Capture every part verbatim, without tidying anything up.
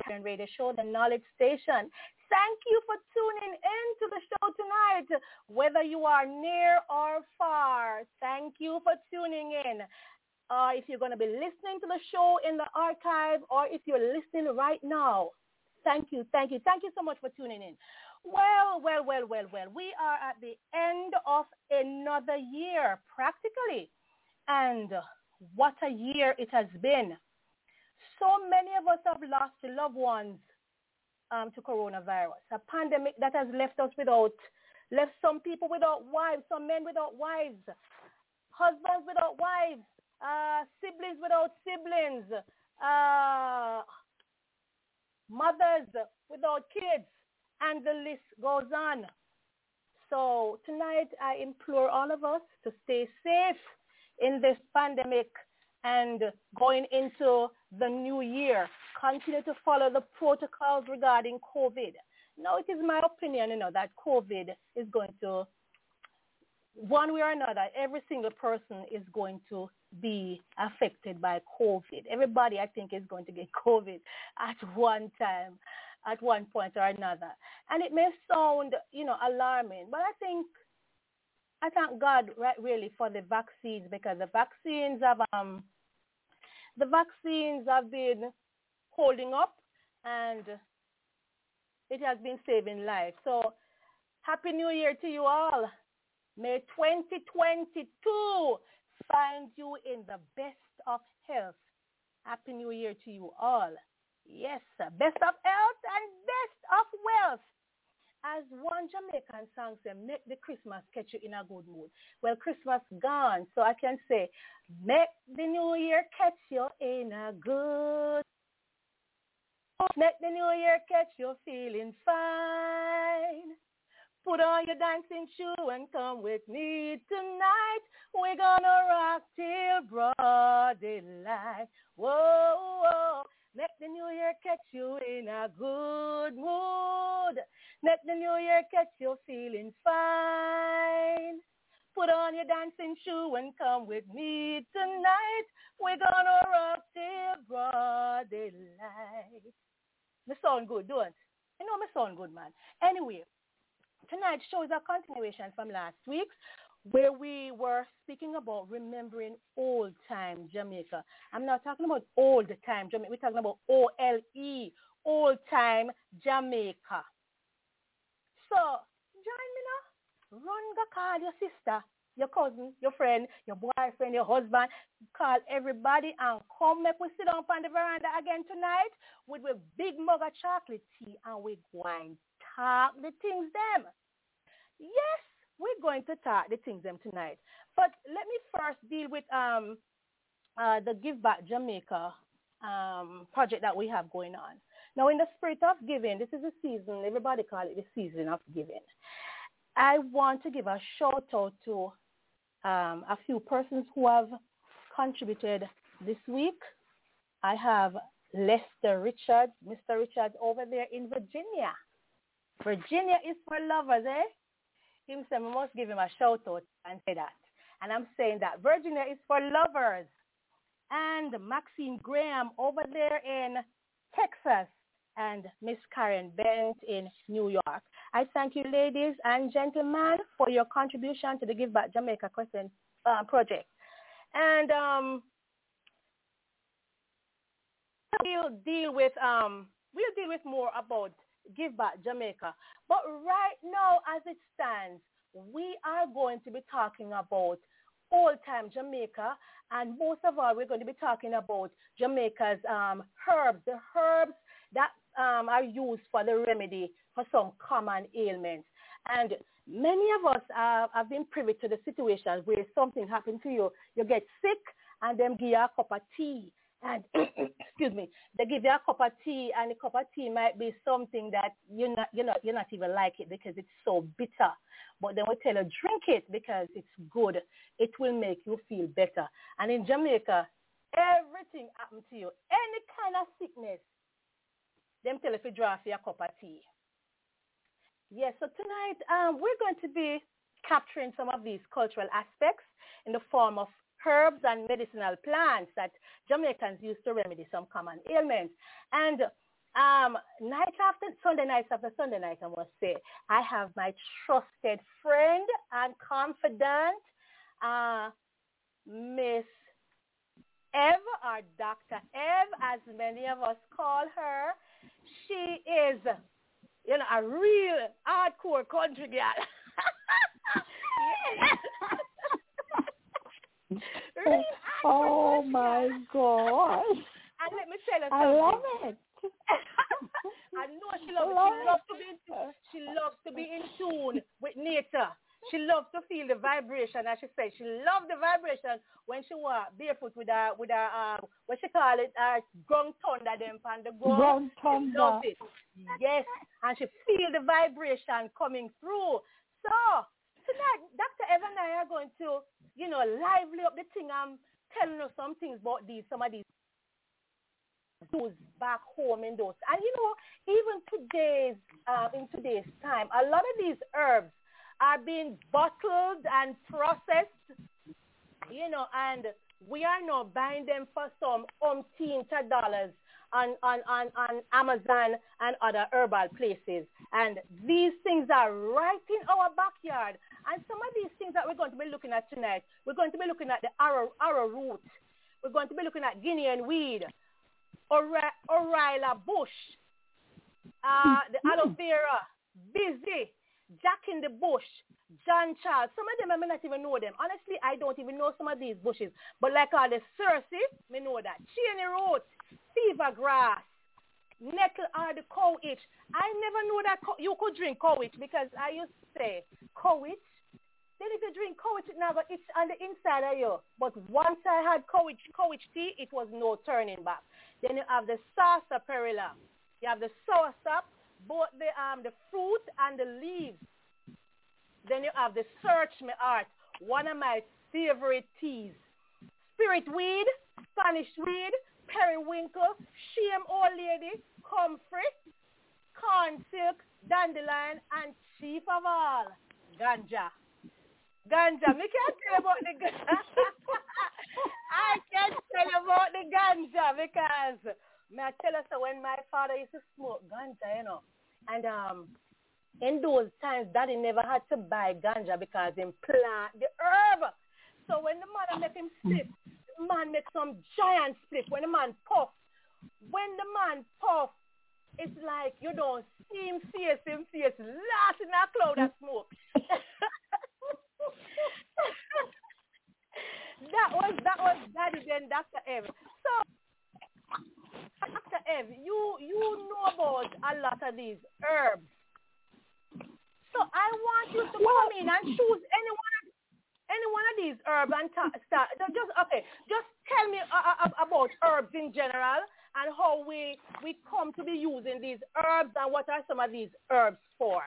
Radio Show, the Knowledge Station. Thank you for tuning in to the show tonight, whether you are near or far. Thank you for tuning in. Uh, if you're going to be listening to the show in the archive or if you're listening right now, thank you, thank you. Thank you so much for tuning in. Well, well, well, well, well, we are at the end of another year, practically. And what a year it has been. So many of us have lost loved ones um, to coronavirus, a pandemic that has left us without, left some people without wives, some men without wives, husbands without wives, uh, siblings without siblings, uh, mothers without kids, and the list goes on. So tonight I implore all of us to stay safe in this pandemic and going into the new year. Continue to follow the protocols regarding COVID. Now, it is my opinion, you know, that COVID is going to, one way or another, every single person is going to be affected by COVID. Everybody, I think, is going to get COVID at one time, at one point or another. And it may sound, you know, alarming, but I think, I thank God right, really for the vaccines, because the vaccines have, um, the vaccines have been holding up, and it has been saving lives. So, Happy New Year to you all. May twenty twenty-two find you in the best of health. Happy New Year to you all. Yes, sir. Best of health and best of wealth. As one Jamaican song says, make the Christmas catch you in a good mood. Well, Christmas gone, so I can say, make the New Year catch you in a good mood. Make the New Year catch you feeling fine. Put on your dancing shoe and come with me tonight. We're gonna rock till broad daylight. Whoa, whoa. Make the New Year catch you in a good mood. Let the New Year catch you feeling fine. Put on your dancing shoe and come with me tonight. We're gonna rock till broad daylight. Me sound good, don't? You know me sound good, man. Anyway, tonight's show is a continuation from last week's, where we were speaking about remembering old-time Jamaica. I'm not talking about old-time Jamaica. We're talking about O L E, old-time Jamaica. So, join me now. Run go call your sister, your cousin, your friend, your boyfriend, your husband. Call everybody and come make we sit down on the veranda again tonight with a big mug of chocolate tea, and we're going to talk the things them. Yes, we're going to talk the things them tonight. But let me first deal with um uh, the Give Back Jamaica um, project that we have going on. Now, in the spirit of giving, this is a season, everybody call it the season of giving. I want to give a shout out to um, a few persons who have contributed this week. I have Lester Richards, Mister Richards over there in Virginia. Virginia is for lovers, eh? Him said, we must give him a shout out and say that. And I'm saying that Virginia is for lovers. And Maxine Graham over there in Texas, and Miss Karen Bent in New York. I thank you, ladies and gentlemen, for your contribution to the Give Back Jamaica question uh, project. And um, we'll deal with um, we'll deal with more about Give Back Jamaica. But right now, as it stands, we are going to be talking about old-time Jamaica, and most of all, we're going to be talking about Jamaica's um, herbs, the herbs that um, are used for the remedy for some common ailments. And many of us uh, have been privy to the situation where something happened to you, you get sick, and then give you a cup of tea. And excuse me, they give you a cup of tea, and the cup of tea might be something that you're not, you're not, you're not even like it because it's so bitter. But then we tell you drink it because it's good. It will make you feel better. And in Jamaica, everything happens to you. Any kind of sickness, them tell you to draw for a cup of tea. Yes, so tonight um, we're going to be capturing some of these cultural aspects in the form of herbs and medicinal plants that Jamaicans use to remedy some common ailments. And Um, night after Sunday night after Sunday night, I must say, I have my trusted friend and confidant, uh, Miss Ev, or Doctor Ev, as many of us call her. She is, you know, a real hardcore country girl. Real oh my gosh. And let me tell you something. I love it. I know she loves it. She loves to be in, she loves to be in tune with nature. She loves to feel the vibration, as she said. She loves the vibration when she walk barefoot with her with her uh, what she call it, uh ground thunder them and the ground. Ground She loves it. Yes, and she feel the vibration coming through. So tonight, Doctor Evan and I are going to, you know, lively up the thing. I'm telling you some things about these, some of these those back home in those. And you know, even today's uh, in today's time, a lot of these herbs are being bottled and processed, you know, and we are now buying them for some umpteen dollars on, on, on, on Amazon and other herbal places. And these things are right in our backyard. And some of these things that we're going to be looking at tonight, we're going to be looking at the arrow, arrow root. We're going to be looking at Guinean weed, Orilla bush, uh, the aloe vera, busy, Jack in the bush, John Charles. Some of them I may not even know them. Honestly, I don't even know some of these bushes. But like all the Cersei, me know that. Cheney root, fever grass, nettle or the cow itch. I never knew that co- you could drink cow itch because I used to say cow itch. Then if you drink cow itch, it never itch on the inside of you. But once I had cow itch, cow itch tea, it was no turning back. Then you have the sarsaparilla. You have the soursop, both the um the fruit and the leaves. Then you have the search me art, one of my favorite teas. Spirit weed, Spanish weed, periwinkle, shame old lady, comfrey, corn silk, dandelion, and chief of all, ganja. Ganja. Me can't tell about the ganja. I can't tell about the ganja because may I tell us that when my father used to smoke ganja, you know, and um, in those times, Daddy never had to buy ganja because he plant the herb. So when the mother make him split, the man make some giant split. When the man puff, when the man puff, it's like you don't see him face him face last in a cloud of smoke. that was that was Daddy then Doctor Ev. So Doctor Ev, you you know about a lot of these herbs. So I want you to come in and choose any one of any one of these herbs and ta- start. Just okay. Just tell me uh, uh, about herbs in general and how we we come to be using these herbs and what are some of these herbs for.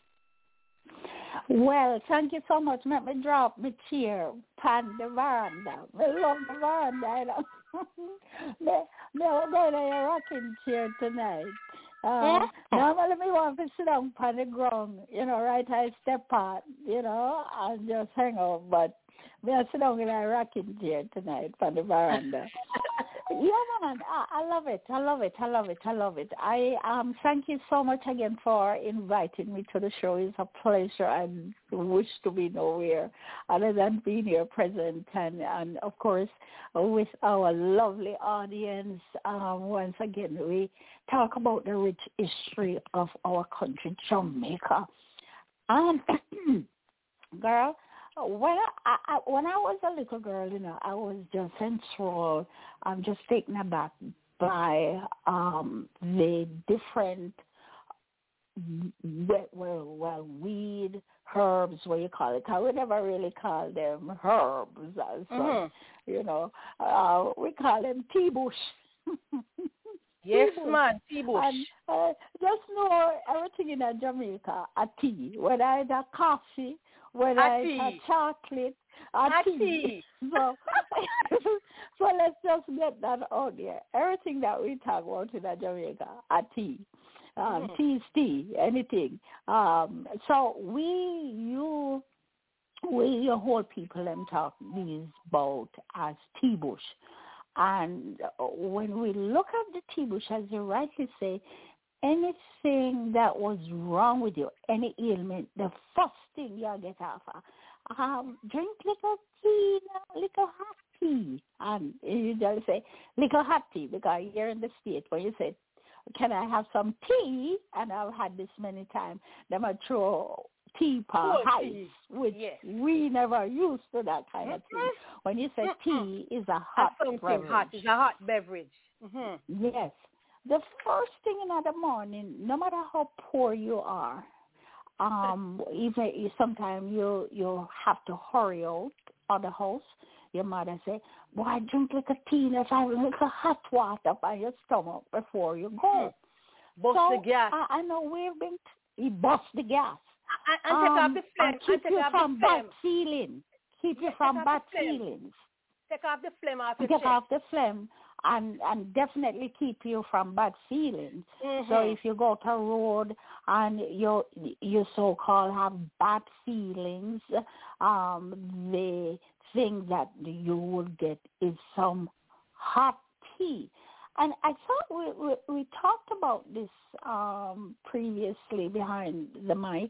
Well, thank you so much. Let me drop my chair pan the veranda. I love the veranda. You know. No, no, they are rocking chair tonight. Uh, normally we want to sit down on the ground, you know, right? I step out, you know, and just hang out. But we are sitting down in a rocking chair tonight on the veranda. Yeah, man, I, I love it. I love it. I love it. I love it. I um thank you so much again for inviting me to the show. It's a pleasure. I wish to be nowhere other than being here present and, and of course, with our lovely audience. Um, once again, we talk about the rich history of our country, Jamaica. And girl, when I, I when I was a little girl, you know, I was just enthralled. I'm just taken aback by um, the different well, well, well, weed, herbs, what you call it. I would never really call them herbs as Mm-hmm. such, you know. Uh, we call them tea bush. Yes, tea bush. man, tea bush. And uh, just know everything in a Jamaica, a tea, whether it's a coffee, whether A it's tea. a chocolate, a, A tea. tea. So, so let's just get that out there. Everything that we talk about in a Jamaica, a tea. Um, Mm-hmm. tea is tea, anything. Um, so we, you, we, your whole people, them talk these about as tea bush. And when we look at the tea bush, as you rightly say, anything that was wrong with you, any ailment, the first thing you get off of, um, drink little tea, little hot tea. And you just say, little hot tea, because you're in the state where you say, can I have some tea? And I've had this many times. They might throw teapot oh, ice, tea. which Yes. we never used to that kind of thing. When you say Mm-mm. tea is a hot something beverage. hot. It's a hot beverage. Mm-hmm. Yes. The first thing in the morning, no matter how poor you are, um, even sometimes you you have to hurry out of the house. Your mother say, "Boy, drink like a tea, let's have a little hot water by your stomach before you go." Mm. Bust so the gas. I, I know we've been. He bust the gas. And, and take um, off the flame. and keep and take you off from the bad flame. feelings. Keep Yeah, you from take bad off the flame. feelings. Take off the flame off your Take chest. off the phlegm and, and definitely keep you from bad feelings. Mm-hmm. So if you go to a road and you you so-called have bad feelings, um, the thing that you would get is some hot tea. And I thought we, we, we talked about this um, previously behind the mic.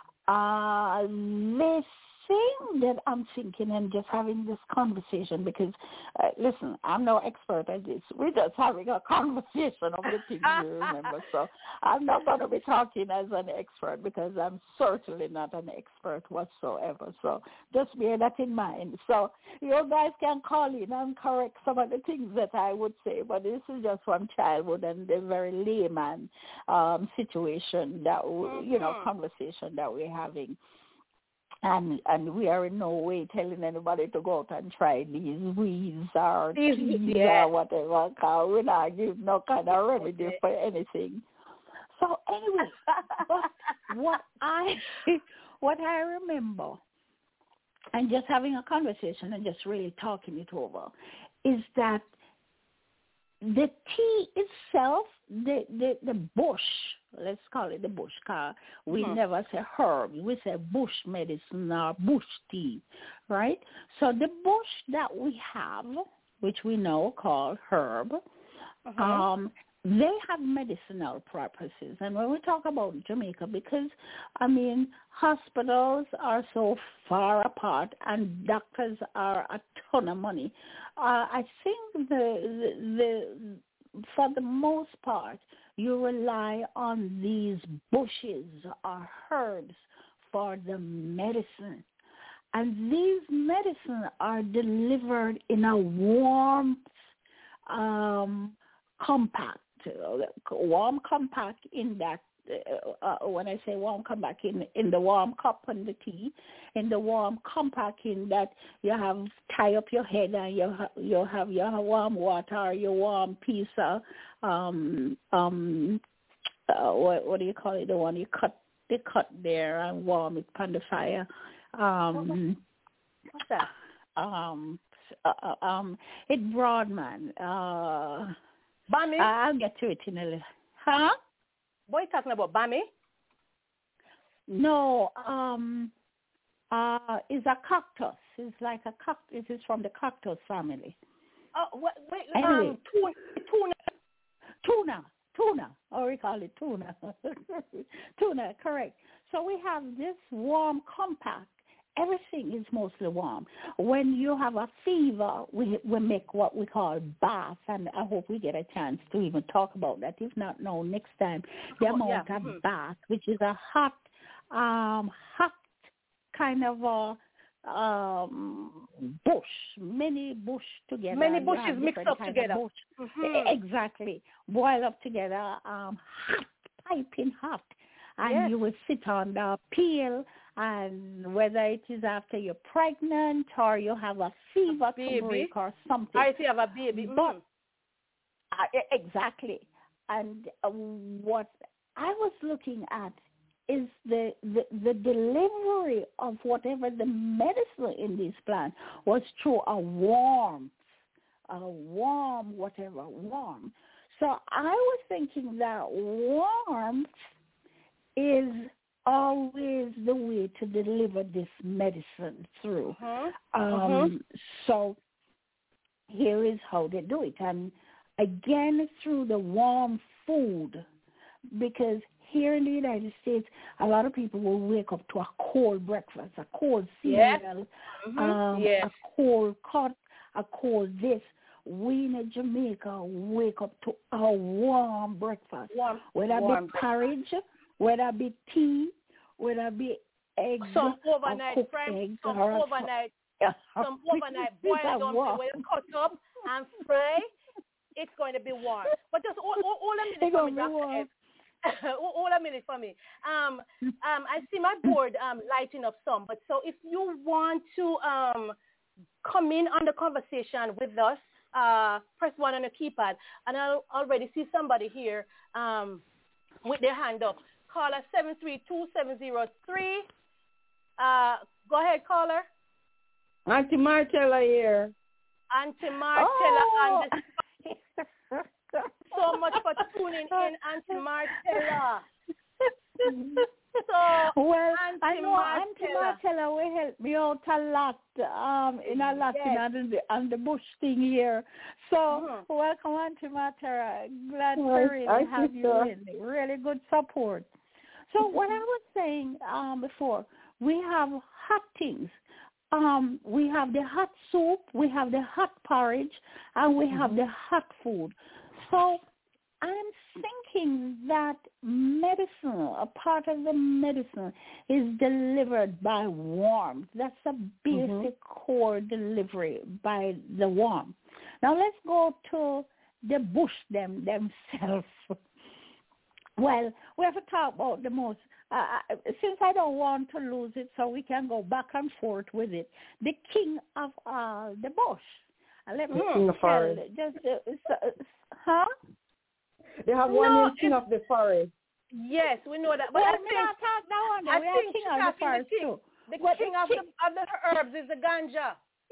Uh, this thing that I'm thinking and just having this conversation because, uh, listen, I'm no expert at this. We're just having a conversation of the things we remember. So I'm not going to be talking as an expert because I'm certainly not an expert whatsoever. So just bear that in mind. So you guys can call in and correct some of the things that I would say, but this is just from childhood and the very layman um, situation that, we, you know, conversation that we're having. And and we are in no way telling anybody to go out and try these weeds or These, teas yeah. or whatever, because we're not giving no kind of remedy Okay. for anything. So anyway, but what I what I remember, and just having a conversation and just really talking it over, is that the tea itself, the, the, the bush, let's call it the bush, because we mm-hmm. never say herb. We say bush medicine or bush tea, right? So the bush that we have, which we know called herb, uh-huh. um, they have medicinal purposes. And when we talk about Jamaica, because, I mean, hospitals are so far apart and doctors are a ton of money, uh, I think the, the, the for the most part, you rely on these bushes or herbs for the medicine. And these medicines are delivered in a warm, um, compact, warm compact in that, uh, uh, when I say warm compact, in, in the warm cup and the tea, in the warm compact in that you have tie up your head and you, ha- you have your warm water or your warm piece of, um, um, uh, what, what do you call it, the one you cut, they cut there and warm it on the fire. Um, What's that? Um, uh, um, it Broadman. Uh, Bami? I'll get to it in a little. Huh? What are you talking about, Bami? No, um, uh, it's a cactus. It's like a cactus. It is from the cactus family. Oh, wait, wait anyway. um, tuna, tuna. Tuna, tuna, or we call it tuna. Tuna, correct. So we have this warm compact. Everything is mostly warm. When you have a fever, we we make what we call bath, and I hope we get a chance to even talk about that. If not, no, next time. The oh, amount yeah. of mm-hmm. bath, which is a hot, um, hot kind of a um, bush, many bush together. Many bushes mixed up together. Mm-hmm. Exactly. Boil up together, um, hot, piping hot. And yes. you will sit on the peel, and whether it is after you're pregnant or you have a fever to break or something. Or if you have a baby. Mm. But, uh, exactly. And uh, what I was looking at is the, the, the delivery of whatever the medicine in this plant was through a warm, a warm, whatever, warm. So I was thinking that warmth is always the way to deliver this medicine through. Uh-huh. Um, uh-huh. So here is how they do it. And again, through the warm food, because here in the United States, a lot of people will wake up to a cold breakfast, a cold cereal, yes. mm-hmm. um, yes. a cold cut, a cold this. We in Jamaica wake up to a warm breakfast, warm, whether warm it be porridge, whether it be tea, whether it be eggs, some overnight eggs, some or overnight, some overnight boiled dumpling will cut up and fry. It's going to be warm. But just all, all, all a minute for me, Doctor F. all a minute for me. Um, um, I see my board um, lighting up some. But so if you want to um, come in on the conversation with us, uh, press one on the keypad. And I already see somebody here um, with their hand up. Caller seven three two seven zero three. Uh, go ahead, caller. Auntie Marcella here. Auntie Marcella oh. on the so much for tuning in, Auntie Marcella. So, well, Auntie I know Marcella. Auntie Marcella will help me out a lot, um, in a lot yes. in on the, on the bush thing here. So, mm-hmm. welcome, Auntie Marcella. Glad well, to really have you so. in. Really good support. So, what I was saying um, before, we have hot things. Um, we have the hot soup, we have the hot porridge, and we have mm-hmm. the hot food. So I'm thinking that medicine, a part of the medicine, is delivered by warmth. That's a basic mm-hmm. core delivery by the warmth. Now let's go to the bush them themselves. Well, we have to talk about the most, uh, since I don't want to lose it, so we can go back and forth with it. The king of all the bush. Uh, let me mm, tell you, just, uh, uh, huh? They have one no, king of the forest. Yes, we know that. But well, I think, not talk now on I we think king of the forest the king, too. The what king of the, of the herbs is the ganja.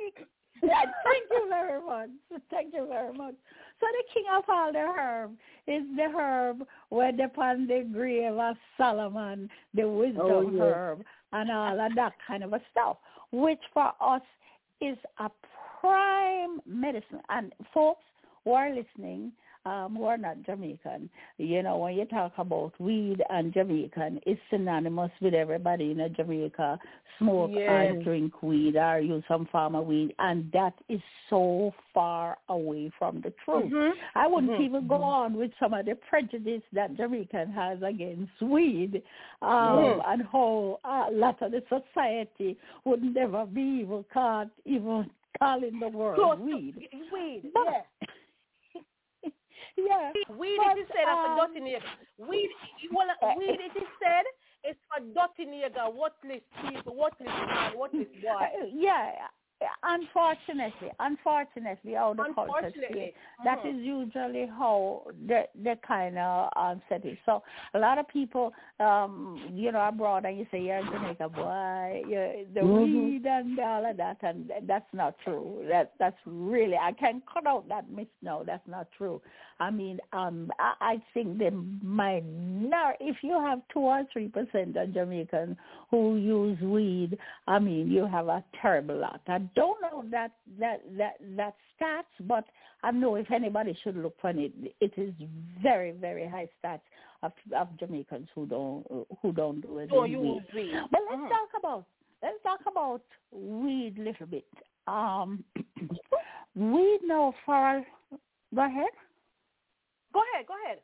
Thank you very much. Thank you very much. So the king of all the herb is the herb where upon the grave of Solomon, the wisdom oh, yes. herb, and all of that kind of a stuff, which for us is a prime medicine. And folks who are listening, um, who are not Jamaican, you know, when you talk about weed and Jamaican, it's synonymous with everybody in Jamaica, smoke yes. or drink weed or use some form of weed, and that is so far away from the truth. Mm-hmm. I wouldn't mm-hmm. even go on with some of the prejudice that Jamaican has against weed, um, mm-hmm. and how a lot of the society would never be even caught even calling the word Close weed. Weed, but, yeah. Yeah, weed but, it is said um, for dirty nigger. Weed, well, weed it is said is for dirty nigger, worthless people, worthless man, worthless boy. Yeah, unfortunately, unfortunately, how the culture unfortunately. that mm-hmm. is usually how the the kind of um, setting. So a lot of people, um, you know, abroad, and you say you're in Jamaica, boy, you're the mm-hmm. weed and all of that, and that's not true. That that's really, I can cut out that myth. No, that's not true. I mean, um, I, I think the minor, if you have two or three percent of Jamaicans who use weed, I mean, you have a terrible lot. I don't know that that that that stats, but I know if anybody should look for it, it is very very high stats of of Jamaicans who don't who don't do it. So you weed. weed. But let's uh-huh. talk about let's talk about weed a little bit. Um, weed now for go ahead. Go ahead. Go ahead.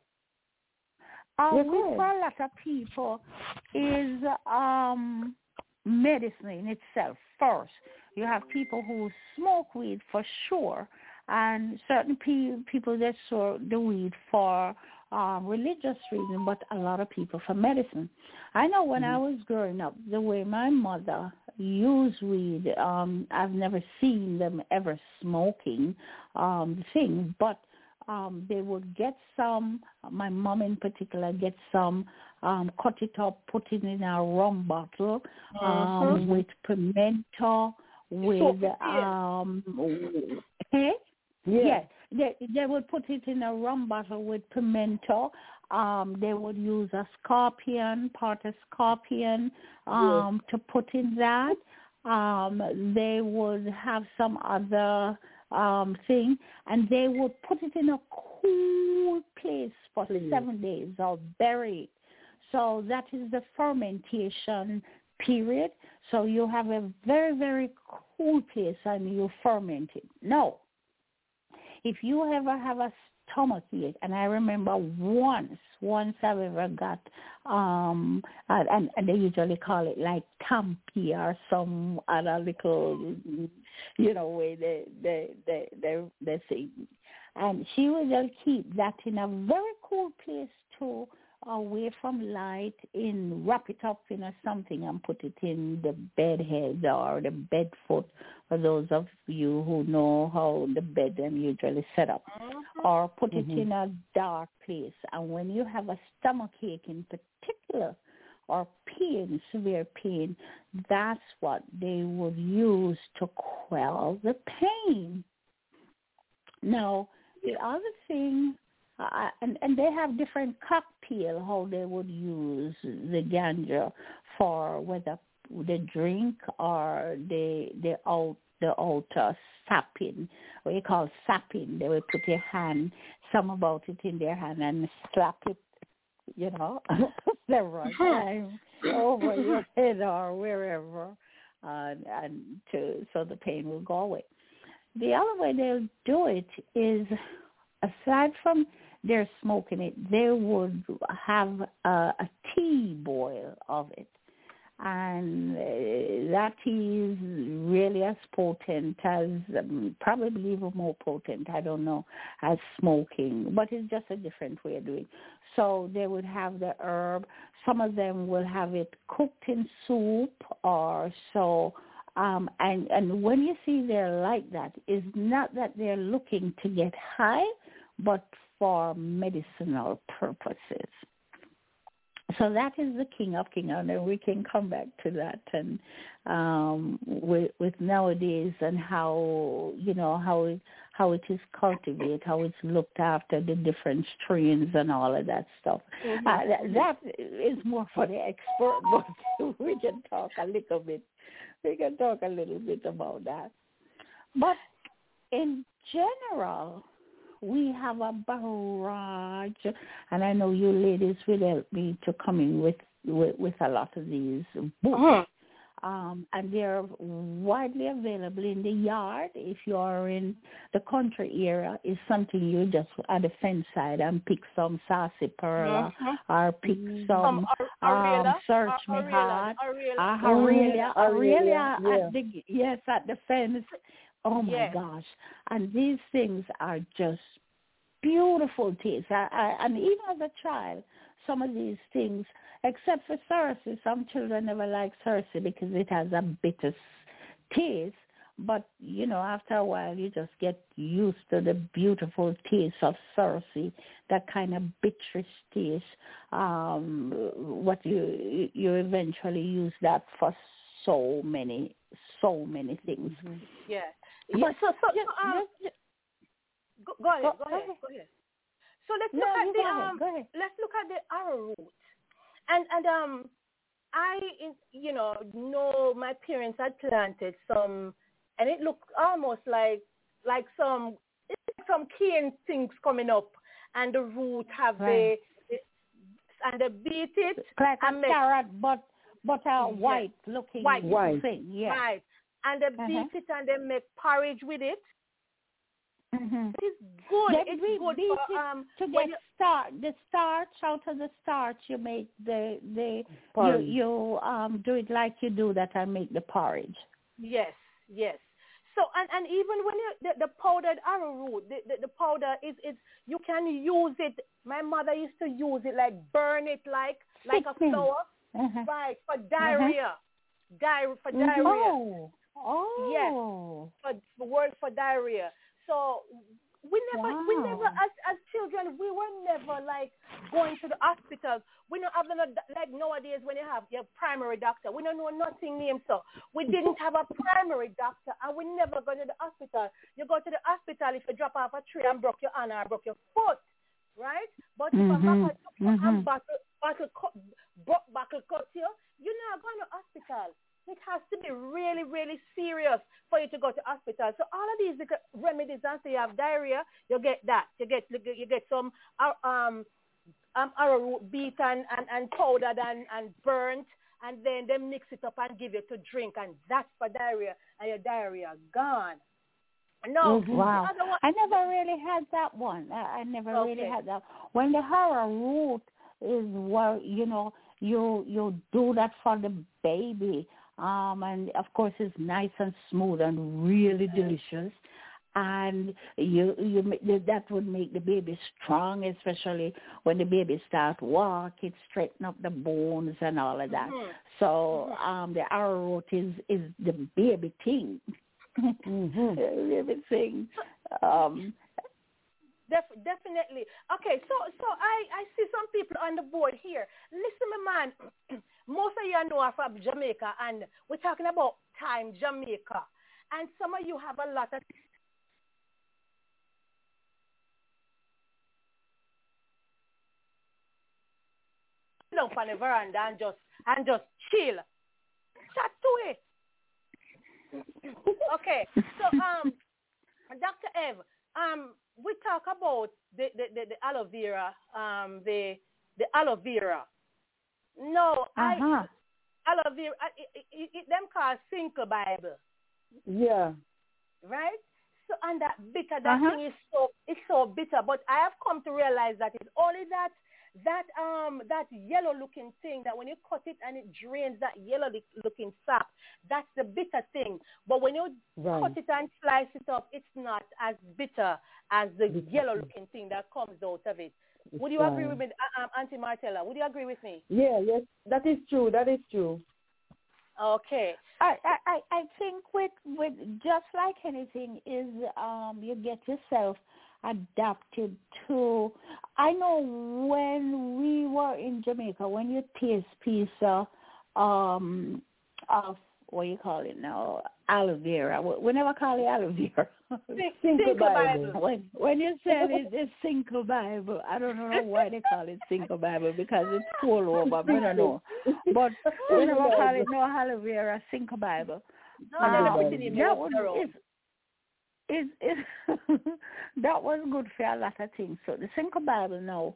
Uh, yeah, weed for a lot of people is um medicine in itself first. You have people who smoke weed for sure, and certain pe- people that smoke the weed for um, religious reasons, but a lot of people for medicine. I know when mm-hmm. I was growing up, the way my mother used weed, um, I've never seen them ever smoking um, thing, but um, they would get some, my mom in particular, get some, um, cut it up, put it in a rum bottle um, mm-hmm. with pimento, with so, um hey? Yeah. Yes. They they would put it in a rum bottle with pimento. Um they would use a scorpion, part of scorpion, um, yes. to put in that. Um they would have some other um, thing, and they would put it in a cool place for Please. seven days or bury it. So that is the fermentation period. So you have a very, very cool place and you ferment it. No. If you ever have a stomach ache, and I remember once, once I've ever got, um, and, and they usually call it like Tampi or some other little, you know, way they, they, they, they, they say. And she would just keep that in a very cool place too, away from light, in wrap it up in a something and put it in the bed head or the bed foot, for those of you who know how the bed them usually set up, mm-hmm. or put it mm-hmm. in a dark place. And when you have a stomach ache in particular, or pain, severe pain, that's what they would use to quell the pain. Now, the other thing, Uh, and, and they have different cocktail how they would use the ganja for whether the drink or the the out the outer sapping, what you call sapping. They would put their hand, some about it in their hand and slap it, you know, several times over your head or wherever, uh, and to so the pain will go away. The other way they'll do it is, aside from they're smoking it, they would have a, a tea boil of it. And uh, that tea is really as potent as, um, probably even more potent, I don't know, as smoking. But it's just a different way of doing it. So they would have the herb. Some of them will have it cooked in soup or so. Um, and, and when you see they're like that, it's not that they're looking to get high, but for medicinal purposes. So that is the king of king, and then we can come back to that and um, with, with nowadays and how you know how it, how it is cultivated, how it's looked after, the different strains and all of that stuff. Mm-hmm. Uh, that, that is more for the expert, but we can talk a little bit. We can talk a little bit about that. But in general, we have a barrage, and I know you ladies will help me to come in with, with, with a lot of these books. Uh-huh. Um, and they're widely available in the yard. If you are in the country area, it's something you just at the fence side and pick some sarsaparilla uh-huh. or pick some um, um, search me heart, Aurelia, Aurelia, at the yes at the fence. Oh, my yes. gosh. And these things are just beautiful taste. I, I, and even as a child, some of these things, except for Cersei, some children never like Cersei because it has a bitter taste. But, you know, after a while, you just get used to the beautiful taste of Cersei, that kind of bitter taste. Um, what you you eventually use that for so many, so many things. Mm-hmm. Yeah. But, yeah, so, so, just, so um, just, go, go ahead, go, go ahead, go ahead. So let's look no, at the ahead, um, let's look at the arrowroot, and and um, I you know know my parents had planted some, and it looked almost like like some some cane things coming up, and the root have right. the, the and they beat it like a and carrot, but but a yes. white looking white. thing, yeah. Right. And they beat uh-huh. it and they make porridge with it. Mm-hmm. It's good. They it's beat, good beat for, um, to get you, starch. The starch, out of the starch, you make the the porridge. you you um do it like you do that and make the porridge. Yes, yes. So and, and even when you the, the powdered arrowroot, the, the the powder is is you can use it. My mother used to use it like burn it like like a flour, uh-huh. right? For diarrhea, uh-huh. diarrhea for diarrhea. Oh. Oh. Yes, for the word for diarrhea. So we never, wow. we never, as as children, we were never like going to the hospitals. We don't have no, like nowadays when you have your primary doctor. We don't know nothing named so. We didn't have a primary doctor, and we never go to the hospital. You go to the hospital if you drop off a tree and broke your hand or broke your foot, right? But if mm-hmm. a mama took you mm-hmm. and battle, battle, cut, battle cut you, you're not going to the hospital. It has to be really, really serious for you to go to hospital. So all of these little remedies, and so you have diarrhea, you get that. You get you get some uh, um um arrowroot beat and, and, and powdered and, and burnt, and then they mix it up and give you to drink, and that's for diarrhea, and your diarrhea gone. No, mm-hmm. Wow. One, I never really had that one. I, I never okay. really had that. When the arrowroot is where, you know, you you do that for the baby. Um, and of course it's nice and smooth and really delicious. And you you that would make the baby strong, especially when the baby starts walk. It straighten up the bones and all of that. Mm-hmm. So um, the arrowroot is is the baby thing. Mm-hmm. Baby thing. Um, Def- definitely. Okay, so so I, I see some people on the board here. Listen, my man, most of you know are from Jamaica, and we're talking about time Jamaica. And some of you have a lot of down on the veranda and just and just chill. Chat to it. Okay, so um, Doctor Ev, um, we talk about the, the, the, the aloe vera, um, the the aloe vera. No, uh-huh. I aloe vera. It, it, it, them called Cinco Bible. Yeah. Right. So and that bitter, that uh-huh. thing is so it's so bitter. But I have come to realize that it's only that that um that yellow looking thing that when you cut it and it drains that yellow looking sap, that's the bitter thing. But when you right. cut it and slice it up, it's not as bitter as the bitter. Yellow looking thing that comes out of it. It's Would you fine. agree with me, um, Auntie Martella? Would you agree with me? Yeah, yes, that is true. That is true. Okay. I, I, I think with with just like anything is um you get yourself adapted to. I know when we were in Jamaica, when you taste piece of um of what you call it now, aloe vera. We never call it aloe vera. Cinco Bible. When when you said it, it's Cinco Bible. I don't know why they call it Cinco Bible because it's full over. I don't know. But we never call it no aloe vera, Cinco Bible. No, um, no, that was is is that was good for a lot of things. So the Cinco Bible now,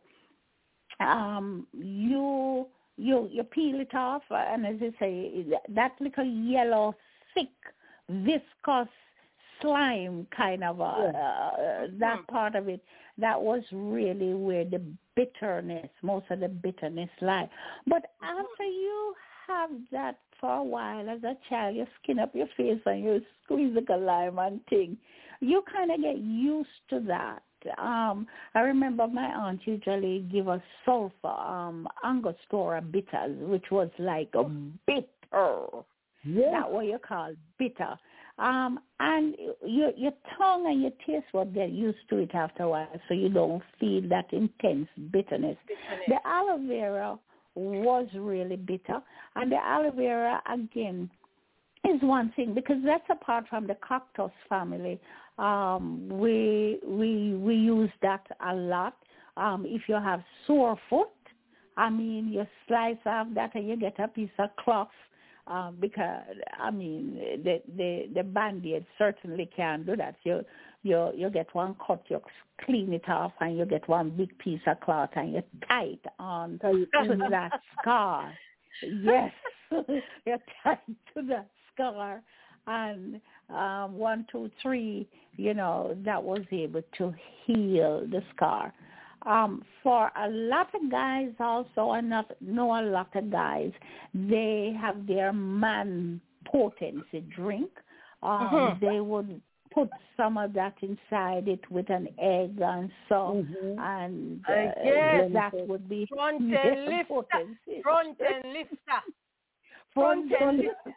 um, you you you peel it off, and as you say, that little yellow, thick, viscous slime kind of uh, yeah. uh, that mm. part of it, that was really where the bitterness, most of the bitterness lie. But after you have that for a while as a child, you skin up your face and you squeeze the lime and thing, you kind of get used to that. Um, I remember my aunt usually give us sulfur, um, Angostura bitters, which was like a bitter. Yeah. That's what you call bitter. Um, and your your tongue and your taste will get used to it after a while, so you don't feel that intense bitterness. bitterness. The aloe vera was really bitter, and the aloe vera again is one thing because that's apart from the cactus family. Um, we we we use that a lot. Um, if you have sore foot, I mean, you slice off that and you get a piece of cloth. Um, because I mean the the the Band-Aid certainly can do that. You you you get one cut, you clean it off, and you get one big piece of cloth and you tie it on to that scar. Yes, you tie it to that scar, and um, one, two, three, you know, that was able to heal the scar. Um, for a lot of guys also, I not know a lot of guys, they have their man potency drink. Um, uh-huh. They would put some of that inside it with an egg and so, mm-hmm. and uh, uh, yes. that would be front and lifter. Potency. Front and lifter. Front and lifter.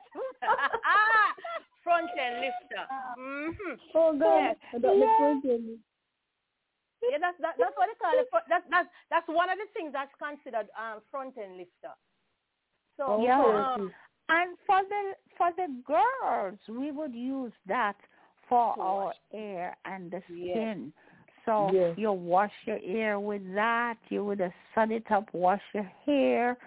Front and lifter. Mm-hmm. Oh God! Yes. I got the front end. Yeah, that's that, that's what they call it. That's that's that's one of the things that's considered um, front end lifter. So yeah, um, and for the for the girls, we would use that for so our hair and the skin. Yes. So yes. you wash your hair with that. You would sun it up, wash your hair,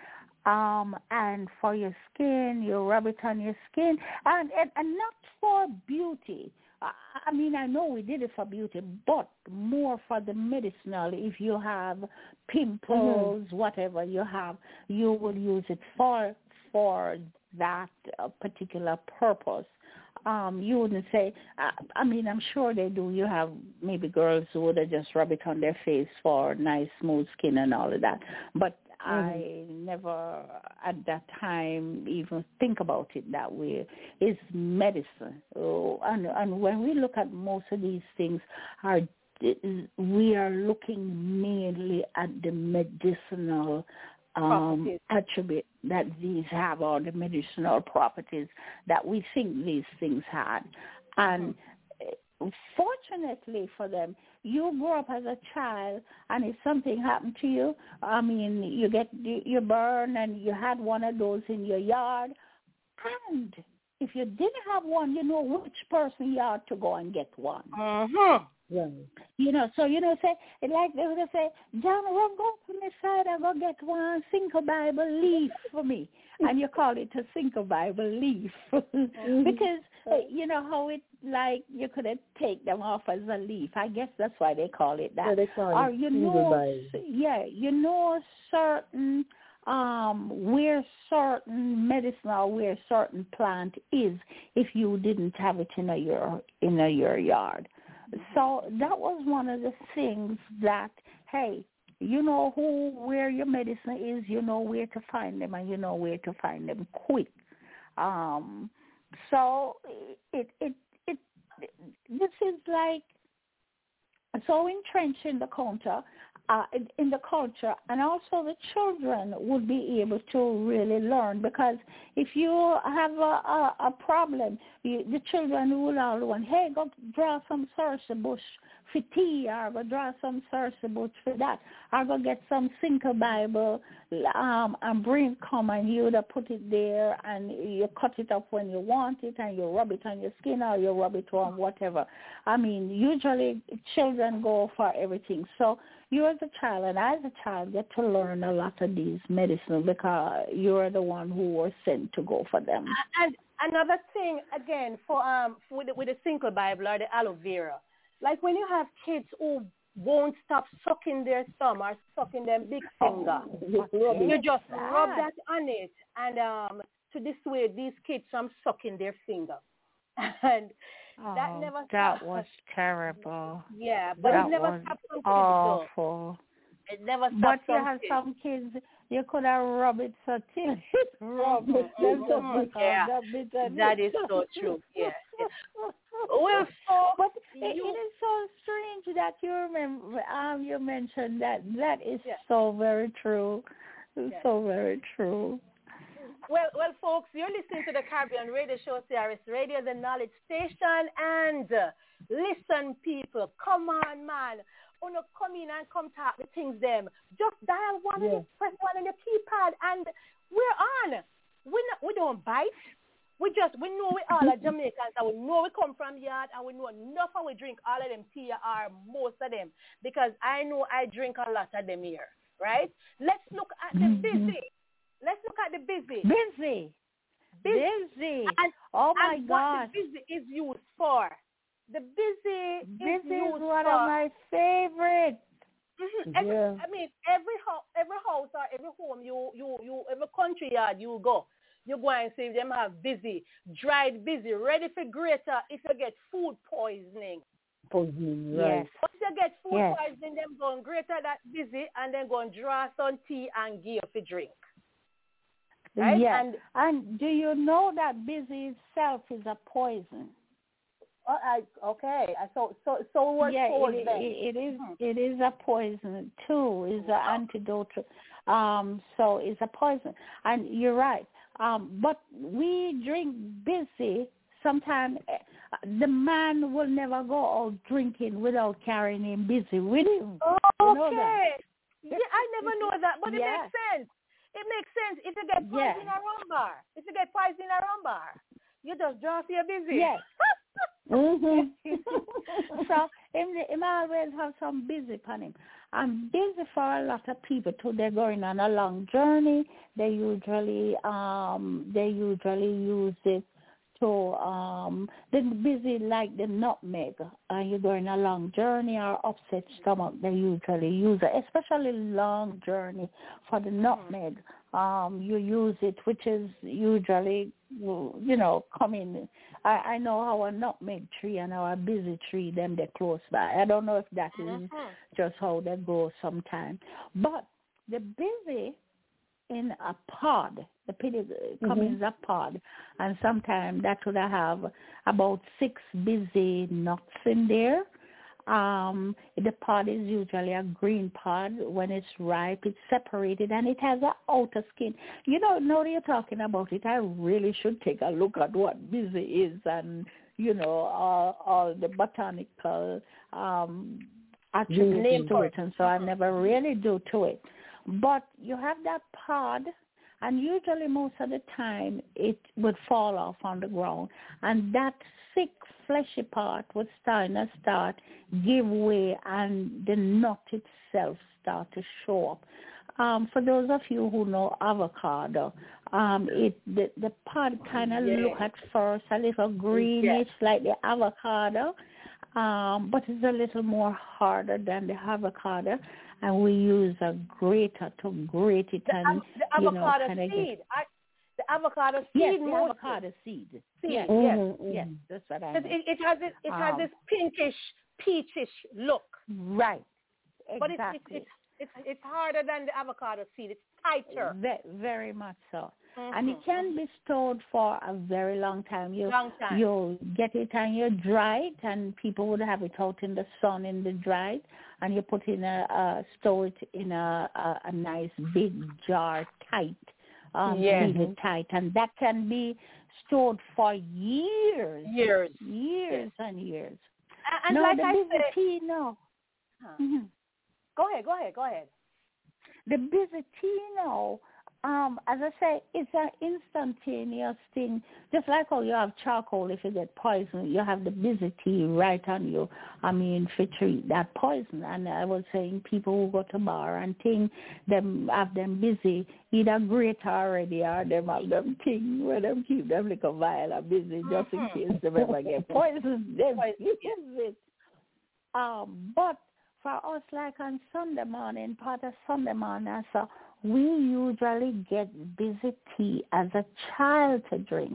Um, and for your skin, you rub it on your skin, and, and, and not for beauty. I, I mean, I know we did it for beauty, but more for the medicinal. If you have pimples, mm-hmm. whatever you have, you will use it for for that uh, particular purpose. Um, you wouldn't say, uh, I mean, I'm sure they do. You have maybe girls who would just rub it on their face for nice, smooth skin and all of that. But mm-hmm. I never at that time even think about it that way. It's medicine. Oh, and, and when we look at most of these things, our, we are looking mainly at the medicinal Um, attribute that these have, or the medicinal properties that we think these things had. And mm-hmm. fortunately for them, you grow up as a child, and if something happened to you, I mean, you get you burn, and you had one of those in your yard, and if you didn't have one, you know which person yard to go and get one. Uh-huh. Yeah. You know, so, you know, say, like they would say, John, we'll go from the side and go get one Cinco Bible leaf for me. And you call it a Cinco Bible leaf. Because, you know, how it, like, you could take them off as a leaf. I guess that's why they call it that. Yeah, they call or, it you Cinco know, Bible. Yeah, you know certain, um, where certain medicine or where certain plant is if you didn't have it in a your, in a your yard. So that was one of the things that, hey, you know who, where your medicine is, you know where to find them, and you know where to find them quick. Um, so it, it, it, it, this is like so entrenched in the counter, uh, in, in the culture, and also the children would be able to really learn, because if you have a, a, a problem, you, the children will all want, hey, go draw some sarsa bush for tea, or go draw some sarsa bush for that, or go get some Cinco Bible um, and bring come, and you would put it there, and you cut it up when you want it, and you rub it on your skin, or you rub it on whatever. I mean, usually children go for everything. So you as a child and I as a child get to learn a lot of these medicines because you're the one who was sent to go for them. And another thing, again, for um for with, the, with the Cinco Bible or the aloe vera, like when you have kids who won't stop sucking their thumb or sucking their big finger, Oh, you just rub that on it, and um to dissuade these kids from sucking their finger. And oh, that never that stopped. was terrible. Yeah, but that it never was stopped some kids. awful. Though. It never stopped But some you have kids. some kids, you could have rubbed it so till it rubbed it. Mm-hmm. Yeah, that is so true. Yeah. yeah. Well, so but it, you, it is so strange that you remember. Um, you mentioned that. That is yeah. so very true. Yeah. So very true. Well, well, folks, you're listening to the Caribbean Radio Show, C R S Radio, the Knowledge Station, and uh, listen, people, come on, man. Oh, no, come in and come talk the things them. Just dial one yeah. and just press one on your keypad, and we're on. We not, we don't bite. We just, we know we all are Jamaicans, and we know we come from yard, and we know enough, and we drink all of them tea, or most of them, because I know I drink a lot of them here, right? Let's look at the busy. Let's look at the busy. Busy. Busy. busy. And, oh, my and gosh. what the busy is used for. The busy Busy is used is one for, of my favorites. Mm-hmm. Every, yeah. I mean, every, ho- every house or every home, you, you, you, every country yard you go, you go and see them have busy, dried busy, ready for greater if you get food poisoning. Poisoning, right. Yes. But if you get food yes. poisoning, them go and greater that busy, and then go and draw some tea and give you drink. Right? Yes. And, and do you know that busy itself is a poison? uh, I, okay, so so so what? Yeah, for it, then? it, it is. Hmm. It is a poison too. Is an antidote. Um, so it's a poison, and you're right. Um, but we drink busy. Sometimes the man will never go out drinking without carrying him busy with him. Oh, you know okay. That? Yeah, I never know that, but it yeah. makes sense. It makes sense if you get poison Yeah. in a rum bar. If you get poison in a rum bar, you just draw for your busy. Yes. Mm-hmm. So him, him always have some busy upon him. I'm busy for a lot of people too. They're going on a long journey. They usually um they usually use it to um they're busy like the nutmeg. Uh, you're going a long journey or upset stomach. They usually use it, especially long journey for the nutmeg. Um, you use it, which is usually you know coming. I, I know our nutmeg tree and our busy tree, them they're close by. I don't know if that is mm-hmm. just how they go sometimes. But the busy in a pod, the pity comes mm-hmm. in a pod, and sometimes that would have about six busy nuts in there. Um, the pod is usually a green pod. When it's ripe, it's separated, and it has an outer skin. You know, now that you're talking about it, I really should take a look at what busy is and, you know, all, all the botanical um, attributes to it, and so I never really do to it. But you have that pod, and usually most of the time it would fall off on the ground, and that thick fleshy part would start to start give way, and the nut itself start to show up. Um, for those of you who know avocado, um, it the, the pod kind of yes. look at first a little greenish yes. like the avocado, um, but it's a little more harder than the avocado. And we use a grater to grate it the, and, the avocado you know, seed. I, the avocado seed. Yes, the mostly. avocado seed. seed. Yes, mm-hmm. yes, yes, that's what I mean. It, it has this, it um, has this pinkish, peachish look. Right, exactly. But it's it's, it's it's it's harder than the avocado seed. It's tighter. Very, very much so. Mm-hmm. And it can be stored for a very long time. You, long time. You get it and you dry it, and people would have it out in the sun in the dried, and you put in a, uh, store it in a, a, a nice big jar tight, um, yeah. leave it tight, and that can be stored for years, years, years and years. And, and no, like the I busy said, tea, no. Huh. Mm-hmm. Go ahead, go ahead, go ahead. The busy tea, no. Um, as I say, it's an instantaneous thing. Just like how you have charcoal, if you get poison, you have the busy tea right on you. I mean, to treat that poison. And I was saying people who go to bar and think them have them busy, either great already or them have them thing where them keep them like a vial of busy just in case they ever get poison. They use it. Um, but for us, like on Sunday morning, part of Sunday morning, so we usually get busy tea as a child to drink.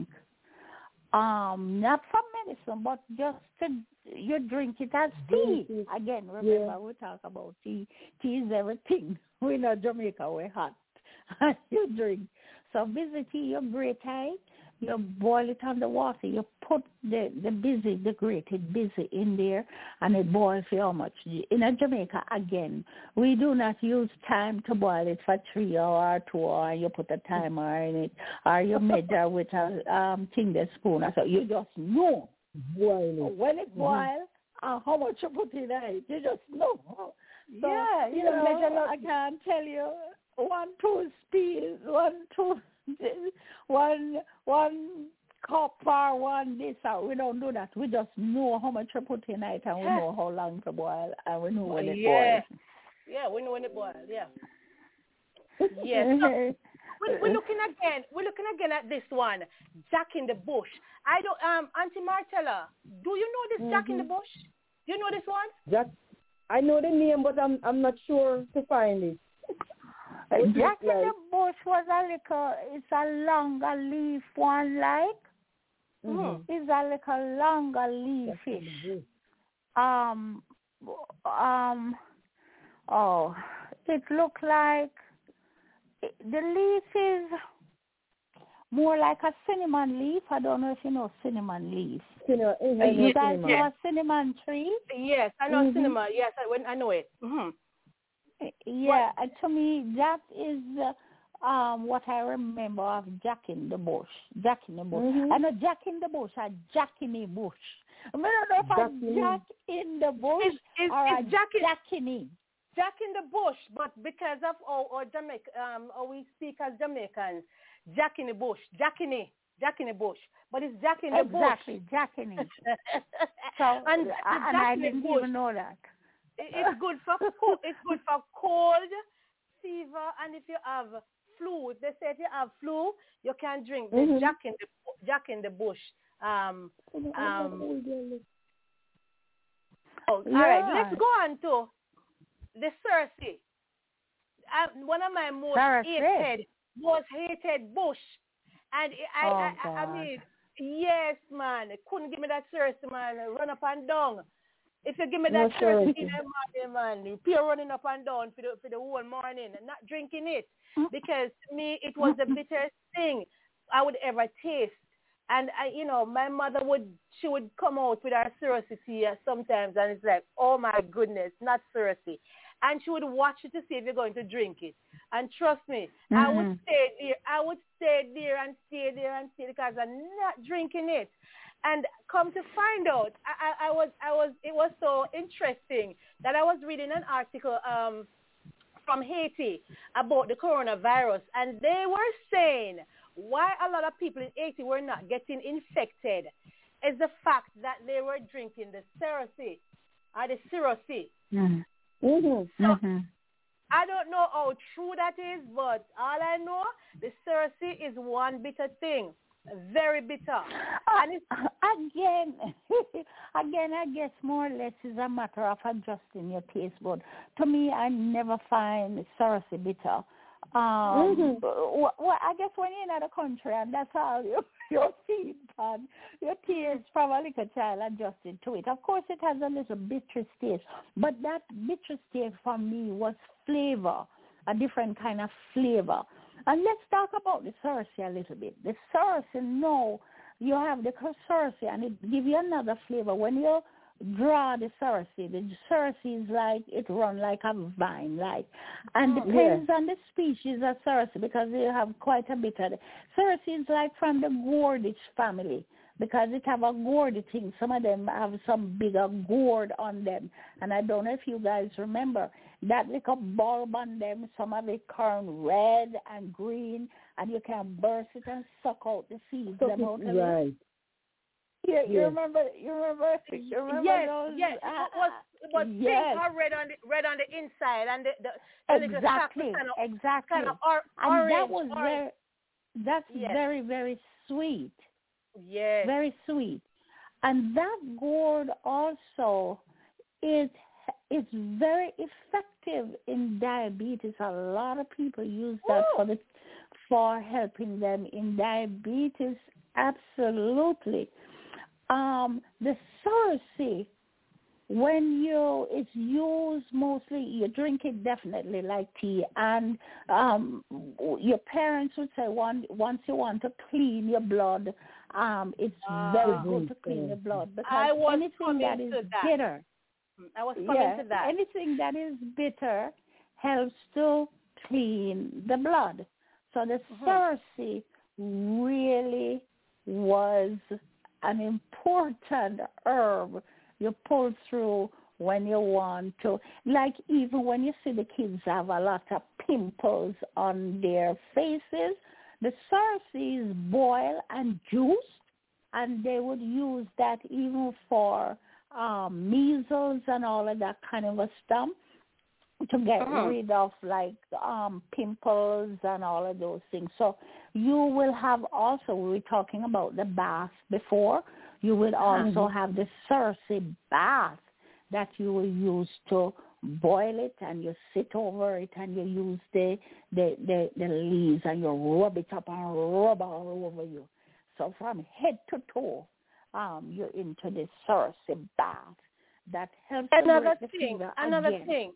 Um, not for medicine, but just to you drink it as tea. Again, remember yeah. we talk about tea. Tea is everything. We know Jamaica, we're hot. You drink. So busy tea, you grate it. You boil it on the water. You put the, the busy, the grated busy in there, and it boils for how much? In a Jamaica, again, we do not use time to boil it for three hours, two hours. You put a timer in it, or you measure with a um, thing, the spoon. So you just know boil it. When it boils, mm-hmm. uh, how much you put in it. You just know. So, yeah, you know, measure, I can't tell you one, two speeds, one, two. One one cup or one this or we don't do that. We just know how much to put in it, and we know how long to boil, and we know when it yeah. boils. Yeah, we know when it boils. Yeah. Yeah. So we're, we're looking again. We're looking again at this one, Jack in the Bush. I don't. Um, Auntie Martella, do you know this mm-hmm. Jack in the Bush? Do you know this one? Jack, I know the name, but I'm I'm not sure to find it. Jack in the Bush was a little, it's a longer leaf one like. Mm-hmm. It's a little longer leaf fish. Um, um, oh, it looked like, it, the leaf is more like a cinnamon leaf. I don't know if you know cinnamon leaf. Cinnamon, uh, you guys know a cinnamon tree? Yes, I know mm-hmm. cinnamon. Yes, I, I know it. Mm-hmm. Yeah, what? To me, that is uh, um, what I remember of Jack in the Bush. Jack in the Bush. Mm-hmm. I know Jack in the Bush, a Jack in the Bush. I don't know if Jack, a Jack in the Bush it's, it's, or it's a Jack in, Jack in Jack in the Bush, but because of our, our Jamaica, um, or we speak as Jamaicans, Jack in the Bush, Jack in it. Jack in the bush, but it's Jack in the exactly, bush. Exactly, Jack in it. So, and, and and I didn't bush, even know that. It's good for it's good for cold, fever, and if you have flu, they say if you have flu, you can drink the mm-hmm. Jack in the Jack in the bush. Um, um, oh, yeah. All right, let's go on to the Cersei. Uh, one of my most Cersei. hated, most hated bush, and I, oh, I, I, I mean, yes, man, couldn't give me that Cersei, man. Run up and down. If you give me that no, Cersei in the morning, man, you're running up and down for the for the whole morning and not drinking it, because to me it was the bitterest thing I would ever taste. And I, you know, my mother would she would come out with her Cersei tea sometimes, and it's like, oh my goodness, not Cersei. And she would watch it to see if you're going to drink it. And trust me, mm-hmm. I would stay there. I would stay there and stay there and stay because I'm not drinking it. And come to find out, I, I, I was, I was, it was so interesting that I was reading an article um, from Haiti about the coronavirus, and they were saying why a lot of people in Haiti were not getting infected is the fact that they were drinking the Cersei or the Cersei. Mm. Mm-hmm. So mm-hmm. I don't know how true that is, but all I know, the Cersei is one bitter thing, very bitter. Uh, and it's, again, again, I guess more or less is a matter of adjusting your taste bud. To me, I never find Cersei bitter. Um, mm-hmm. well, well, I guess when you're in the country and that's all you, your feed pan, your taste from a little child adjusted to it. Of course, it has a little bitter taste, but that bitter taste for me was flavor, a different kind of flavor. And let's talk about the Cersei a little bit. The Cersei, no, you have the Cersei, and it gives you another flavor. When you draw the Cersei, the Cersei is like, it runs like a vine, like, and oh, depends yeah. on the species of Cersei, because you have quite a bit of it. Cersei is like from the Gourdish family, because it have a gourdy thing. Some of them have some bigger gourd on them, and I don't know if you guys remember that little bulb on them. Some of it turn red and green, and you can burst it and suck out the seeds. Them out of right. it. Yeah, you yes. remember? You remember? You remember yes, those? Yes, uh, it was, it was yes. pink or red on the red on the inside, and the, the, the exactly, little kind of, exactly. Kind of or, and orange, that was orange. very, that's yes. very, very sweet. Yes, very sweet. And that gourd also is is very effective in diabetes. A lot of people use that Ooh. for the for helping them in diabetes. Absolutely. Um, the Cersei, when you, it's used mostly, you drink it definitely like tea. And um, your parents would say one, once you want to clean your blood, um, it's uh, very good to clean your blood. Because I was anything that is that. bitter, I was coming yeah, to that. anything that is bitter helps to clean the blood. So the mm-hmm. Cersei really was an important herb you pull through when you want to. Like even when you see the kids have a lot of pimples on their faces, the Cersei is boiled and juiced, and they would use that even for um, measles and all of that kind of a stuff to get uh-huh. rid of like um, pimples and all of those things. So you will have also, we were talking about the bath before, you will also uh-huh. have the Cersei bath that you will use to boil it, and you sit over it and you use the, the, the, the leaves and you rub it up and rub all over you. So from head to toe, um, you're into the Cersei bath. That helps another to break the thing, fever another again. thing.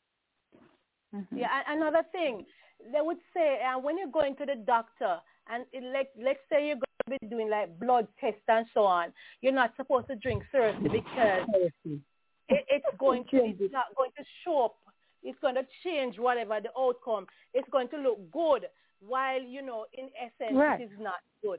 Mm-hmm. Yeah, another thing. They would say uh, when you're going to the doctor, and it, like, let's say you're going to be doing like blood tests and so on, you're not supposed to drink Cersei because it, it's going to, it's not going to show up. It's going to change whatever the outcome. It's going to look good, while, you know, in essence, right. it is not good.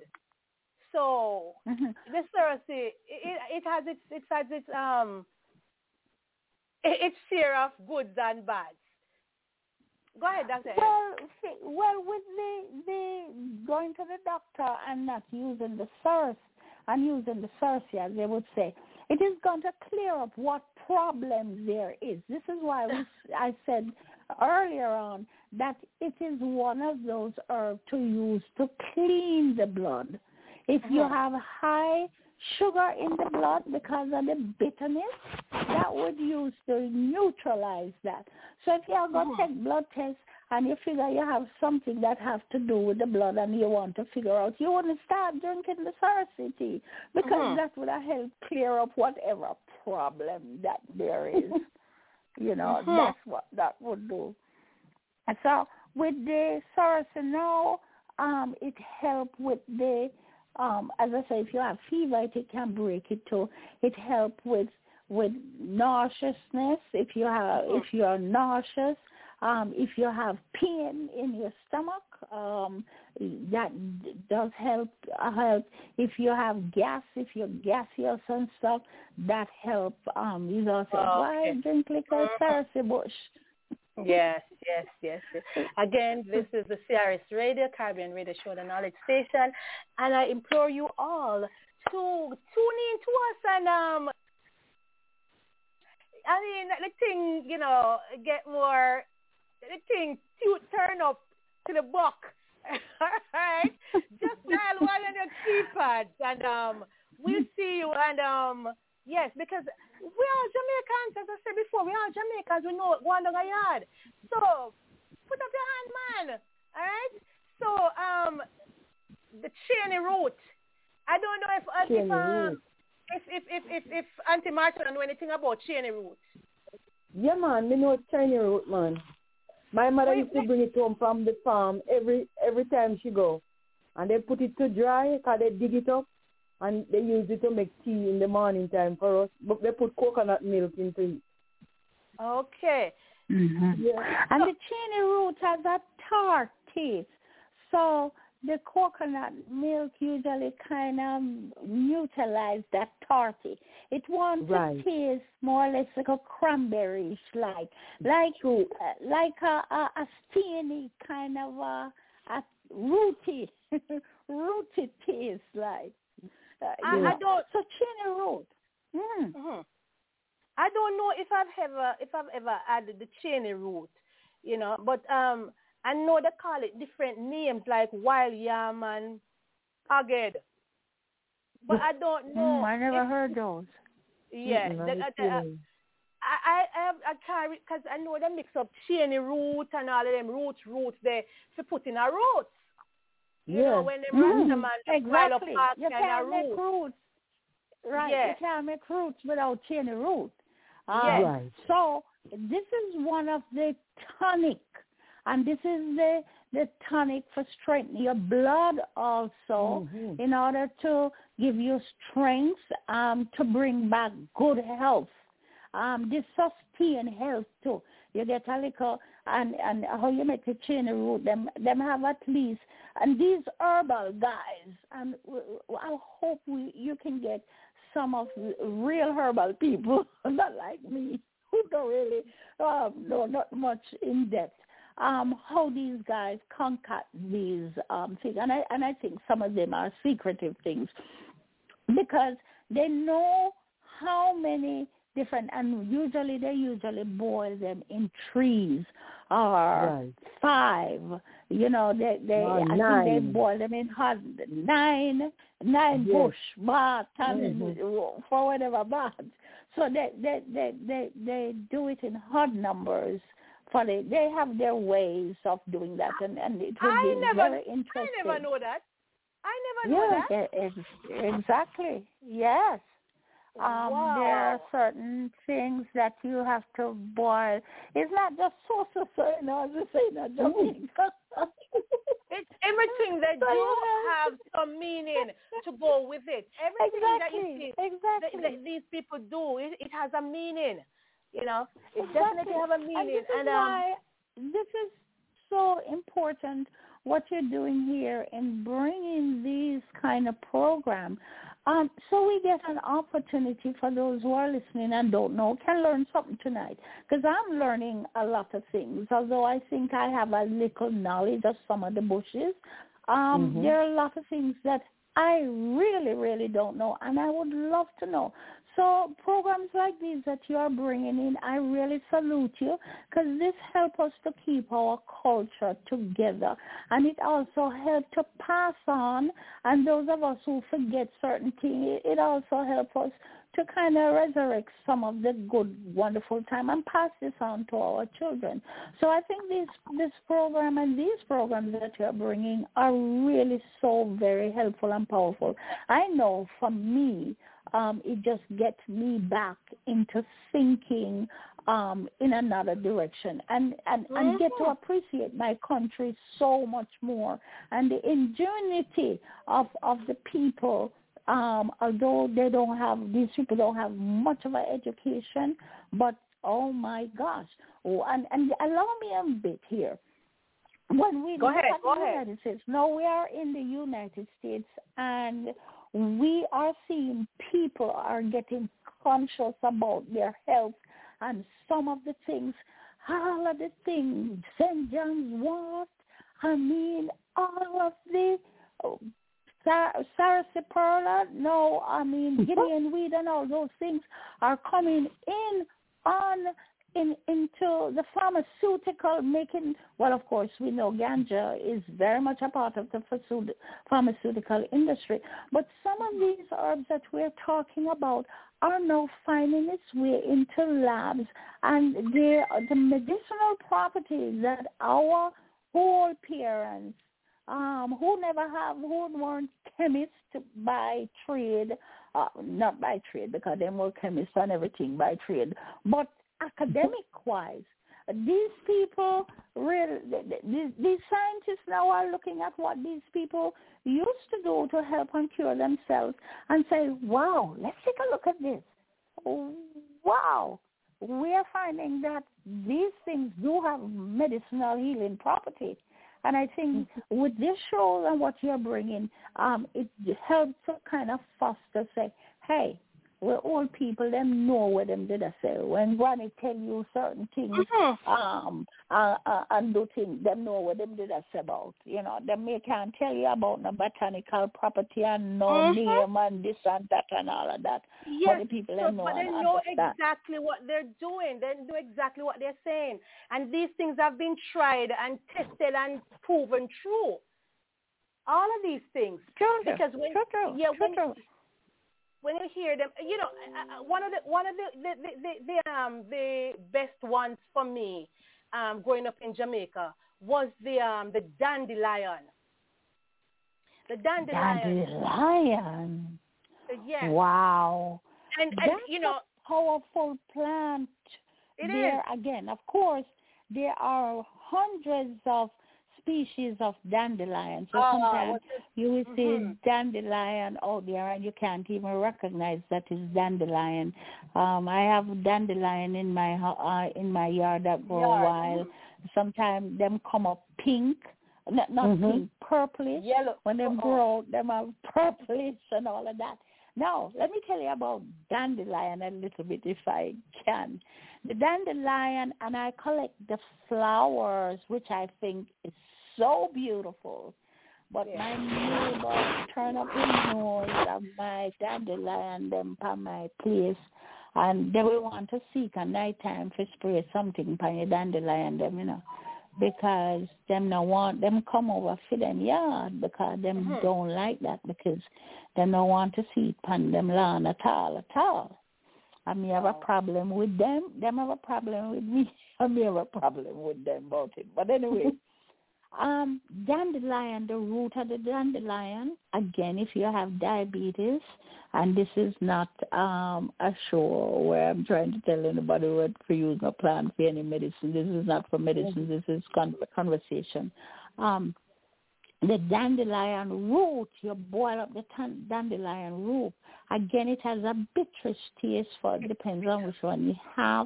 So mm-hmm. the Cersei, it, it has its, it has its um, its share of goods and bads. Go ahead, Doctor. Well, see, well, with the the going to the doctor and not using the source and using the source, as they would say, it is going to clear up what problem there is. This is why we, I said earlier on that it is one of those herbs to use to clean the blood. If you have high sugar in the blood because of the bitterness, that would use to neutralize that. So if you are going to take blood tests and you figure you have something that has to do with the blood and you want to figure out, you want to start drinking the Sarsi tea because mm-hmm. that would help clear up whatever problem that there is. You know, mm-hmm. that's what that would do. And so with the Sarsi now, um, it helps with the Um, as I say, if you have fever, it can break it too. It helps with with nauseousness. If you have, if you are nauseous, um, if you have pain in your stomach, um, that does help. Uh, help. If you have gas, if you're gaseous and stuff, that help. Um, you know, say, oh, why okay. drink like a Sarsi bush? Yes, yes, yes, yes. Again, this is the C R S Radio, Caribbean Radio Show, the Knowledge Station, and I implore you all to tune in to us and, um, I mean, the thing, you know, get more, the thing, to turn up to the buck, all right? Just dial one on your keypads, and um, we'll see you, and um, yes, because we are Jamaicans, as I said before, we are Jamaicans, we know one on the yard. So, put up your hand, man, all right? So, um, the Cheney root, I don't know if, uh, if, um, if, if, if, if, if Auntie Martha know anything about Cheney root. Yeah, man, me know Cheney root, man. My mother Wait, used to wait. bring it home from the farm every every time she go. And they put it to dry, because they dig it up. And they use it to make tea in the morning time for us. But they put coconut milk into it. Okay. Mm-hmm. Yeah. And the Cheney root has a tart taste. So the coconut milk usually kind of neutralize that tarty. It wants right. to taste more or less like a cranberry like, like, uh, like a, a, a steamy kind of a, a rooty, rooty taste like. Uh, I, know, I don't. So Cheney root. Mm. Mm-hmm. I don't know if I've ever if I've ever added the Cheney root, you know, but um, I know they call it different names like wild yam and aged. But I don't know. Mm, I never if, heard those. Yeah, Mm-mm, the, I, the, uh, I I I can't because I know they mix up Cheney root and all of them roots roots they to put in a roots. You yeah. know, when they Mm, run man exactly. up You can't make root. roots. Right. Yeah. You can't make roots without Cheney root. Um, Yes. Right. So this is one of the tonic, and this is the the tonic for strengthening your blood also, mm-hmm. in order to give you strength, um, to bring back good health. Um, this sustain health too. You get a little, and, and how you make the Cheney root, them them have at least, and these herbal guys, and I hope we, you can get some of real herbal people, not like me, who don't really um, know not much in depth, um, how these guys concoct these um, things. And I, and I think some of them are secretive things because they know how many different, and usually they usually boil them in trees or right. five. You know, they they oh, I nine. think they boil them in hot nine nine yes. bush bath and mm-hmm. for whatever bath. So they they, they they they do it in hot numbers. For the, they have their ways of doing that, and, and it would I be never, very interesting. I never know that. I never know yeah, that. Ex- exactly. Yes. Um, wow. There are certain things that you have to boil. It's not just so, so, so, you know, as you say, not Jamaica. It's everything that so, do you know, have some meaning to go with it. Everything exactly, that you see exactly. that, that these people do, it, it has a meaning. You know, it exactly. definitely have a meaning. And this is and, um, why this is so important, what you're doing here in bringing these kind of program. Um, so we get an opportunity for those who are listening and don't know, can learn something tonight. Because I'm learning a lot of things. Although I think I have a little knowledge of some of the bushes, um, Mm-hmm. there are a lot of things that I really, really don't know, and I would love to know. So programs like these that you are bringing in, I really salute you, because this helps us to keep our culture together. And it also helps to pass on, and those of us who forget certain things, it also helps us to kind of resurrect some of the good, wonderful time and pass this on to our children. So I think this this program and these programs that you're bringing are really so very helpful and powerful. I know for me, um, it just gets me back into thinking um, in another direction and, and, mm-hmm. and get to appreciate my country so much more. And the ingenuity of, of the people, Um, although they don't have, these people don't have much of an education, but oh my gosh. Oh, and, and allow me a bit here. When we go look ahead, at go the ahead. United States, now we are in the United States, and we are seeing people are getting conscious about their health and some of the things, all of the things, Saint John's wort, I mean, all of the... Oh, Sarsaparilla, no, I mean Gideon weed and all those things are coming in on in into the pharmaceutical making. Well, of course, we know ganja is very much a part of the pharmaceutical industry, but some of these herbs that we're talking about are now finding its way into labs, and they the medicinal properties that our whole parents Um, who never have, who weren't chemists by trade, uh, not by trade because they were chemists and everything by trade, but academic-wise, these people, really, these, these scientists now are looking at what these people used to do to help and cure themselves and say, wow, let's take a look at this. Wow, we're finding that these things do have medicinal healing properties. And I think with this show and what you're bringing, um, it helps to kind of foster, say, hey, we're old people, them know what them did I say. When Granny tell you certain things mm-hmm. um, uh, uh, and do things, them know what them did I say about. You know, them may can't tell you about no botanical property and no mm-hmm. name and this and that and all of that. Yes, but the people so, know but they and know understand. exactly what they're doing. They know exactly what they're saying. And these things have been tried and tested and proven true. All of these things. True, because when, true, true, yeah, true, when, true. when you hear them, you know, one of the one of the the the, the, the um the best ones for me, um, growing up in Jamaica was the um the dandelion. The dandelion. Dandelion. Yes. Wow. And, and That's you know, a powerful plant. It there is. Again, of course, there are hundreds of species of dandelion. So uh, sometimes you will see mm-hmm. dandelion out there and you can't even recognize that it's dandelion. Um, I have dandelion in my uh, in my yard that for yard. a while. Mm-hmm. Sometimes them come up pink. Not, not mm-hmm. pink, purplish. Yellow. When they grow, them are purplish and all of that. Now, let me tell you about dandelion a little bit if I can. The dandelion, and I collect the flowers, which I think is so beautiful. But yeah. my neighbor turned up his nose of my dandelion them by my place, and they will want to seek a nighttime to spray something by your dandelion them, you know. Because them no want them come over for them yard because them mm-hmm. don't like that because they don't want to see it pan them lawn at all at all. I may have a problem with them. Them have a problem with me. I may have a problem with them about it. But anyway, um, dandelion, the root of the dandelion, again, if you have diabetes, and this is not um, a show where I'm trying to tell anybody what to use a plant for any medicine. This is not for medicine. This is con- conversation. Um, the dandelion root, you boil up the tan- dandelion root. Again, it has a bitterish taste for it. Depends on which one you have.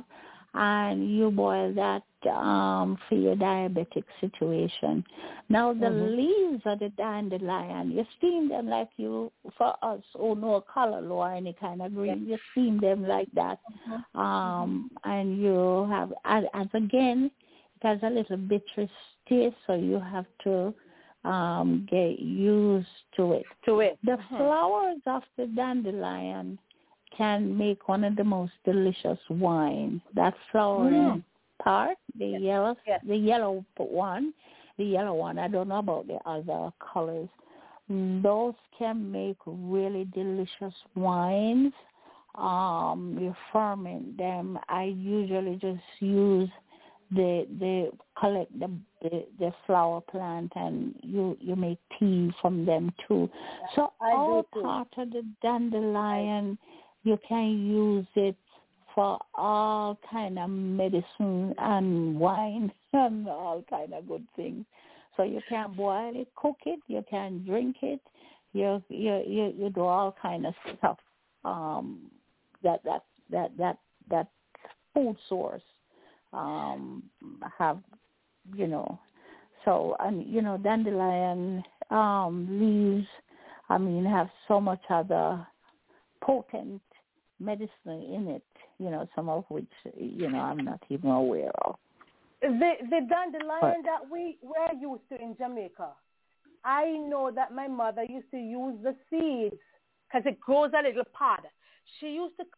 and you boil that um, for your diabetic situation. Now the Mm-hmm. leaves of the dandelion, you steam them like you, for us who know color or any kind of green, you steam them like that. Mm-hmm. Um, and you have, as, as again, it has a little bitter taste, so you have to um, get used to it. To it. The Mm-hmm. flowers of the dandelion can make one of the most delicious wine. That flowering Mm. part, the Yes. yellow, Yes. the yellow one, the yellow one. I don't know about the other colors. Those can make really delicious wines. Um, you ferment them. I usually just use the the collect the, the the flower plant, and you you make tea from them too. So I all do too. part of the dandelion, you can use it for all kind of medicine and wine and all kind of good things. So you can boil it, cook it, you can drink it, you you you, you do all kind of stuff. Um, that that that that that food source um have, you know. So, and you know, dandelion um leaves, I mean, have so much other potent medicine in it, you know, some of which, you know, I'm not even aware of. The the dandelion But, that we we're used to in Jamaica, I know that my mother used to use the seeds because it grows a little pod. She used to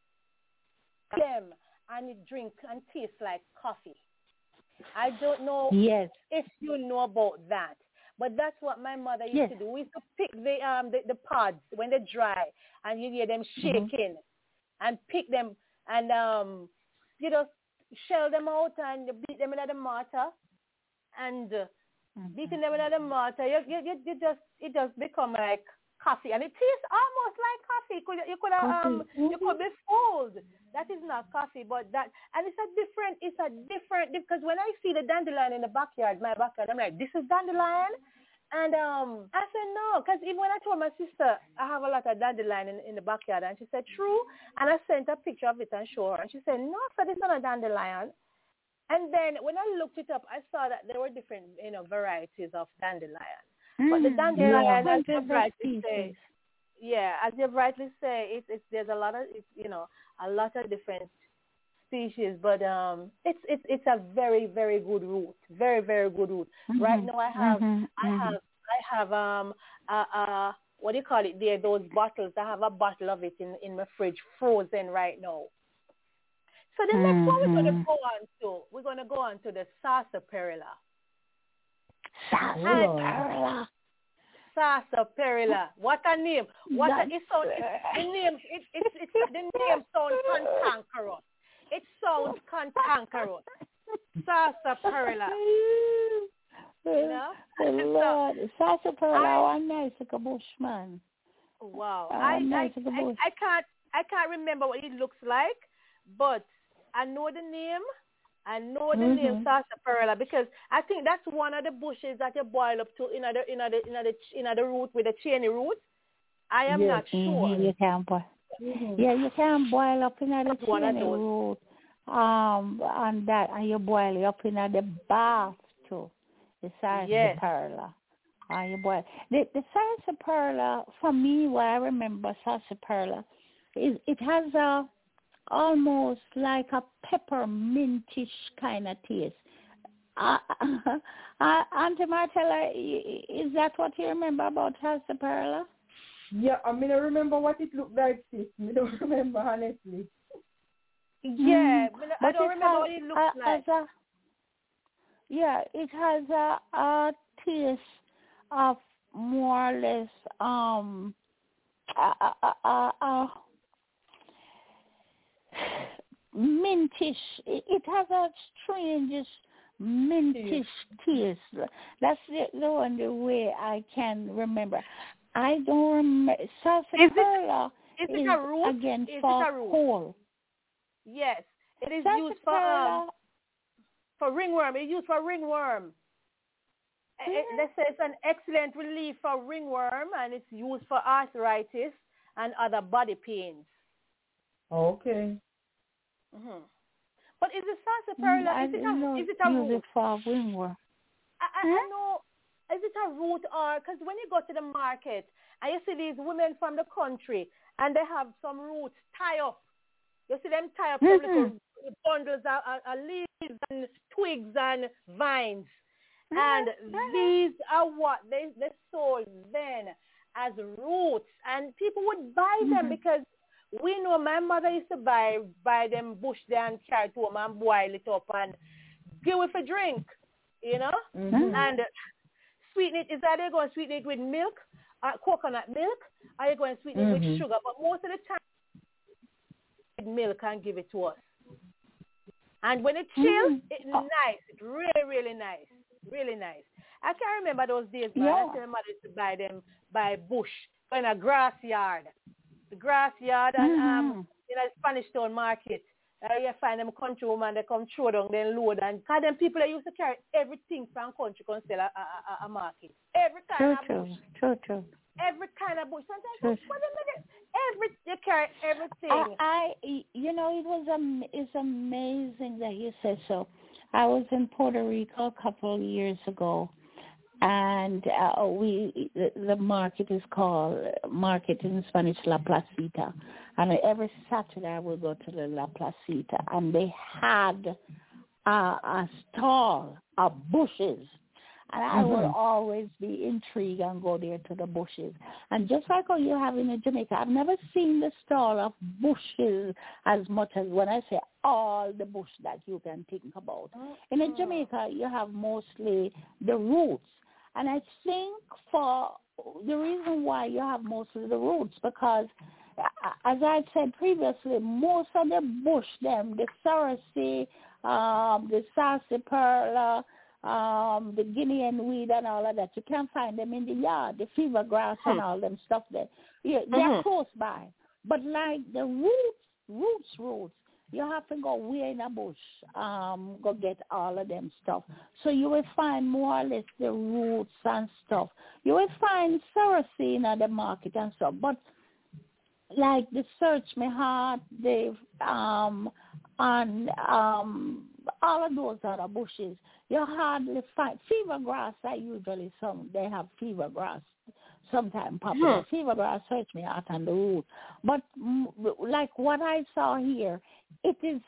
cut them and it drink and taste like coffee. I don't know yes. if you know about that, but that's what my mother used Yes. to do. We used to pick the um the, the pods when they dry, and you hear them shaking, mm-hmm. and pick them and um you know shell them out and beat them in the mortar, and uh, mm-hmm. beating them in the mortar, you, you, you, you just it just become like coffee, and it tastes almost like coffee. Could you could um mm-hmm. you could be fooled. That is not coffee, but that, and it's a different, it's a different, because when I see the dandelion in the backyard, my backyard, I'm like, this is dandelion? And um, I said, no, because even when I told my sister, I have a lot of dandelion in, in the backyard, and she said, true, and I sent a picture of it and showed her, and she said, no, so this is not a dandelion. And then when I looked it up, I saw that there were different, you know, varieties of dandelion. Mm, but the dandelion, yeah, as you rightly say, yeah, as you rightly say, it's, it's there's a lot of, it's, you know, a lot of different species, but um, it's it's it's a very very good root, very very good root. Mm-hmm. Right now, I have mm-hmm. I have I have um uh, uh what do you call it? There, those bottles. I have a bottle of it in in my fridge, frozen right now. So the next mm-hmm. one we're gonna go on to, we're gonna go on to the sarsaparilla. Sarsaparilla. Sarsaparilla. What a name! What a, it sounds. It, the name. It, it's it's the name sounds cantankerous. It sounds cantankerous. Sarsaparilla. You know. Lord, sarsaparilla. One nice like a bushman. Wow. Uh, I, nice I, like I I can't I can't remember what it looks like, but I know the name. I know the mm-hmm. name sarsaparilla because I think that's one of the bushes that you boil up to in the in the in the in the root with the chainy root. I am yes. not sure. Mm-hmm. You can boil. Mm-hmm. Yeah, you can boil up in the chainy root. Um, and that, and you boil it up in the bath too. The sarsaparilla. Yes. And you boil the the sarsaparilla. For me, what I remember sarsaparilla is it has a almost like a peppermintish kind of taste. Uh, uh, Auntie Martella, is that what you remember about sarsaparilla? Yeah, I mean, I remember what it looked like, sis. I don't remember, honestly. Yeah, mm, but, but I don't remember has, what it looks uh, like. A, yeah, it has a, a taste of more or less um, a, a, a, a mintish. It has a strange mintish taste. That's the, the only way I can remember. I don't remember. Sarsaparilla is, it, is, is it a root? again is for it a root? whole. Yes, it is used for um, for ringworm. It's used for ringworm. Yeah. It, they say it's an excellent relief for ringworm, and it's used for arthritis and other body pains. Okay. Mm-hmm. But is it Mm, sarsaparilla? I Is it didn't know a is it a use it root? for wingworm. I, I, Huh? I know. Is it a root or because when you go to the market and you see these women from the country and they have some roots tie up. You see them tie up some Mm-hmm. little bundles of, of, of leaves and twigs and vines. And Mm-hmm. these are what they, they sold then as roots. And people would buy them Mm-hmm. because we know my mother used to buy buy them bush there and carry it home and boil it up and give it for drink, you know? Mm-hmm. And sweeten it, is that they're going to sweeten it with milk, uh, coconut milk, or you're going to sweeten it Mm-hmm. with sugar. But most of the time, with milk and give it to us. And when it chills, Mm-hmm. it's Oh, nice. It's really, really nice. Really nice. I can't remember those days, man. yeah. I tell my mother used to buy them by bush, in a grass yard. The grass yard and Mm-hmm. um, in a Spanish Town market. Uh, you find them country woman, they come throw down, then load. And because them people, they used to carry everything from country can sell a, a, a, a market. Every kind True, of true, bush. true, true. Every kind of bush. Sometimes, True. what a minute. Every, they carry I, everything. I, you know, it was um, it's amazing that you said so. I was in Puerto Rico a couple of years ago, and uh, we the, the market is called market in Spanish La Placita, and every Saturday I would go to the La Placita, and they had a, a stall of bushes. And I Mm-hmm. will always be intrigued and go there to the bushes. And just like how you have in Jamaica, I've never seen the stall of bushes as much as when I say all the bush that you can think about. In Mm-hmm. Jamaica, you have mostly the roots. And I think for the reason why you have mostly the roots, because as I said previously, most of the bush, them, the Sarasi, um, the sarsaparilla, um, the Guinean weed and all of that, you can't find them in the yard, the fever grass and all them stuff there. Yeah, they're Mhm. close by. But like the roots, roots, roots, you have to go way in a bush, um, go get all of them stuff. So you will find more or less the roots and stuff. You will find Saracen at the market and stuff. But like the Search Me Heart, the um, and um, all of those other bushes, you hardly find fever grass. I usually some they have fever grass sometimes popular. Hmm. Fever grass Search Me Heart on the root, but mm, like what I saw here, it is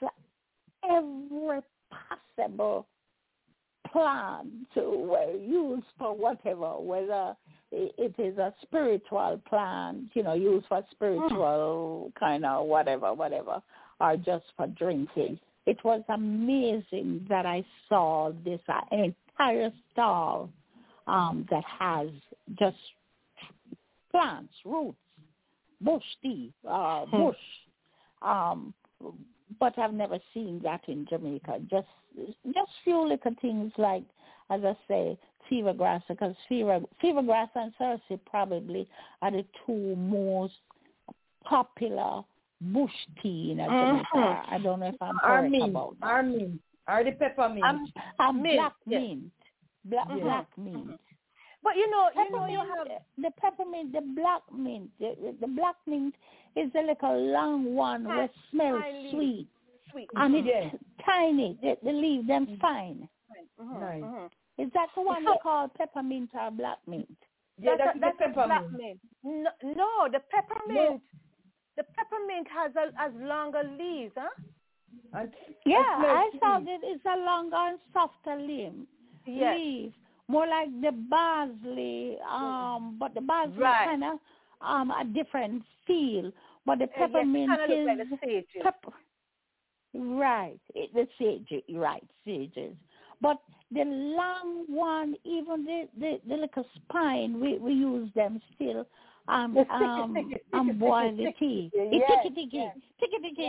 every possible plant to uh, use for whatever, whether it is a spiritual plant, you know, used for spiritual kind of whatever, whatever, or just for drinking. It was amazing that I saw this uh, entire stall um, that has just plants, roots, bush tea, uh, bush. Um, but I've never seen that in Jamaica. Just just few little things like, as I say, fever grass, because fever fever grass and Cersei probably are the two most popular bush tea in Jamaica. Mm-hmm. I don't know if I'm Our correct mint, about that. our mint, or the peppermint. Um, Um, mint, black yes. mint, black, Yes. black mint. But you know, you know, Peppermint, you have the peppermint, the black mint. The, the black mint is the little long one Ti- which smells tiny. sweet. sweet. And Mhm. it's Yes. tiny. The, the leaves, them fine. Mhm, Nice. mhm. Is that the one So- you call peppermint or black mint? Yeah, That's, that's, a, that's the a black peppermint. mint. No, no, the peppermint. The peppermint has a, as longer leaves, huh? And Yeah, it smells I saw sweet. that it's a longer and softer leaf. Yes. Leaf. More like the parsley, um, but the parsley Right. kind of um a different feel. But the Uh, yes, peppermint kind of look is like the sages. pepper. Right, it, the sage, right, sages. But the long one, even the, the, the little spine, we, we use them still. Um, The sticky, um, sticky, sticky, um, boil the sticky, tea. sticky. It's Yes, ticky ticky, yes, ticky ticky.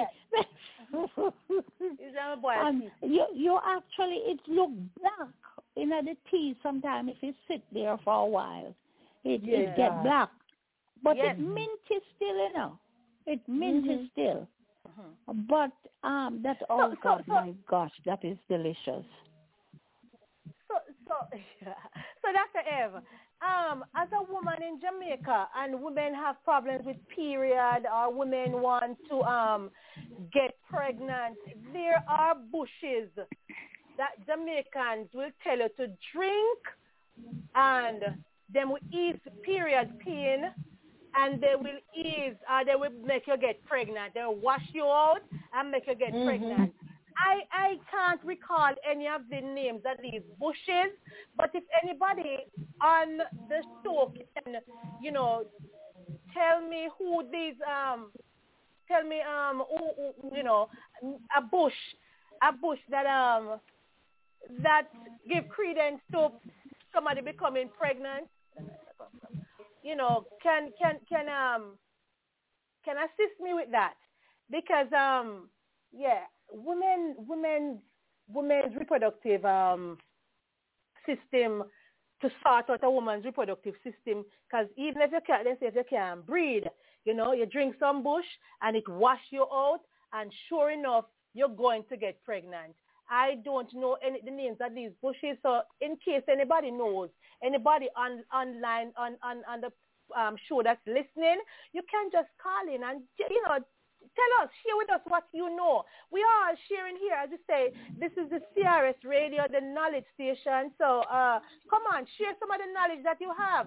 yes. Is that a boy? And you, you actually, it look black in the tea sometimes if you sit there for a while. It, Yeah, it get yeah. black. But Yes. it mint is still, you know. It mint Mhm. is still. Mhm. But um, that oh so- God, so- my gosh, that is delicious. So, so, so, Doctor Eve, um, as a woman in Jamaica, and women have problems with period, or women want to um get pregnant, there are bushes that Jamaicans will tell you to drink, and they will ease period pain, and they will ease, or they will make you get pregnant. They will wash you out and make you get mm-hmm. pregnant. I, I can't recall any of the names of these bushes, but if anybody on the show can, you know, tell me who these, um, tell me, um, who, who, you know, a bush, a bush that, um, that give credence to somebody becoming pregnant, you know, can, can, can, um, can assist me with that, because, um, yeah, women, women, women's reproductive um, system, to sort out a woman's reproductive system, because even if you can't, they say if you can't breed, you know, you drink some bush and it wash you out, and sure enough, you're going to get pregnant. I don't know any the names of these bushes, so in case anybody knows, anybody on online on on, on the um, show that's listening, you can just call in and, you know, tell us, share with us what you know. We are sharing here, as you say, this is the C R S Radio, the knowledge station. So uh, come on, share some of the knowledge that you have.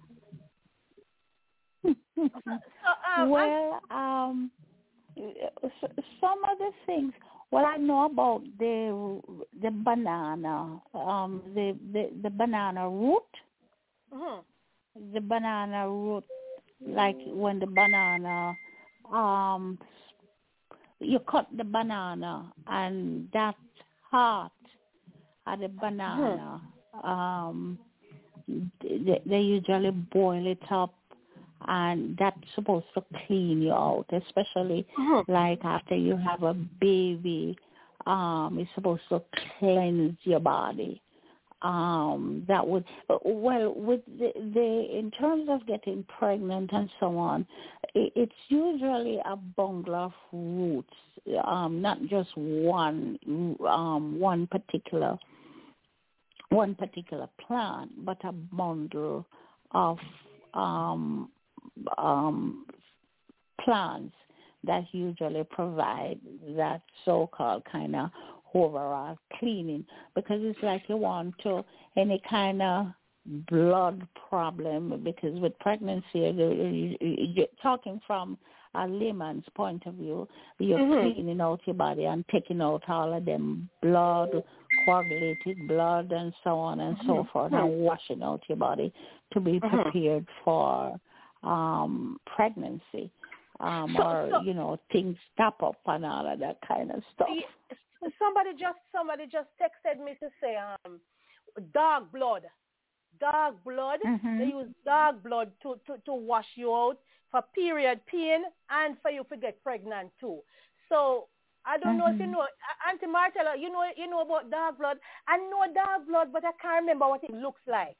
so, um, well, um, some of the things, well, I know about the the banana, um, the, the, the banana root, mm-hmm. the banana root, like when the banana, um, you cut the banana and that heart of the banana, mm-hmm. um, they, they usually boil it up, and that's supposed to clean you out, especially mm-hmm. like after you have a baby. Um, it's supposed to cleanse your body. Um, that would, well, with the, the, in terms of getting pregnant and so on, it, it's usually a bundle of roots, um, not just one, um, one particular, one particular plant, but a bundle of um, um, plants that usually provide that so-called kind of overall cleaning, because it's like you want to any kind of blood problem, because with pregnancy, you're talking from a layman's point of view, you're mm-hmm. cleaning out your body and taking out all of them blood, coagulated blood, and so on and mm-hmm. so forth, and washing out your body to be mm-hmm. prepared for um, pregnancy. Um, so, or, so, you know, things stop up and all of that kind of stuff. Somebody just somebody just texted me to say um, dog blood. Dog blood. Mm-hmm. They use dog blood to, to, to wash you out for period pain and for you to get pregnant too. So I don't mm-hmm. know if you know, Auntie Martella, you know you know about dog blood. I know dog blood, but I can't remember what it looks like.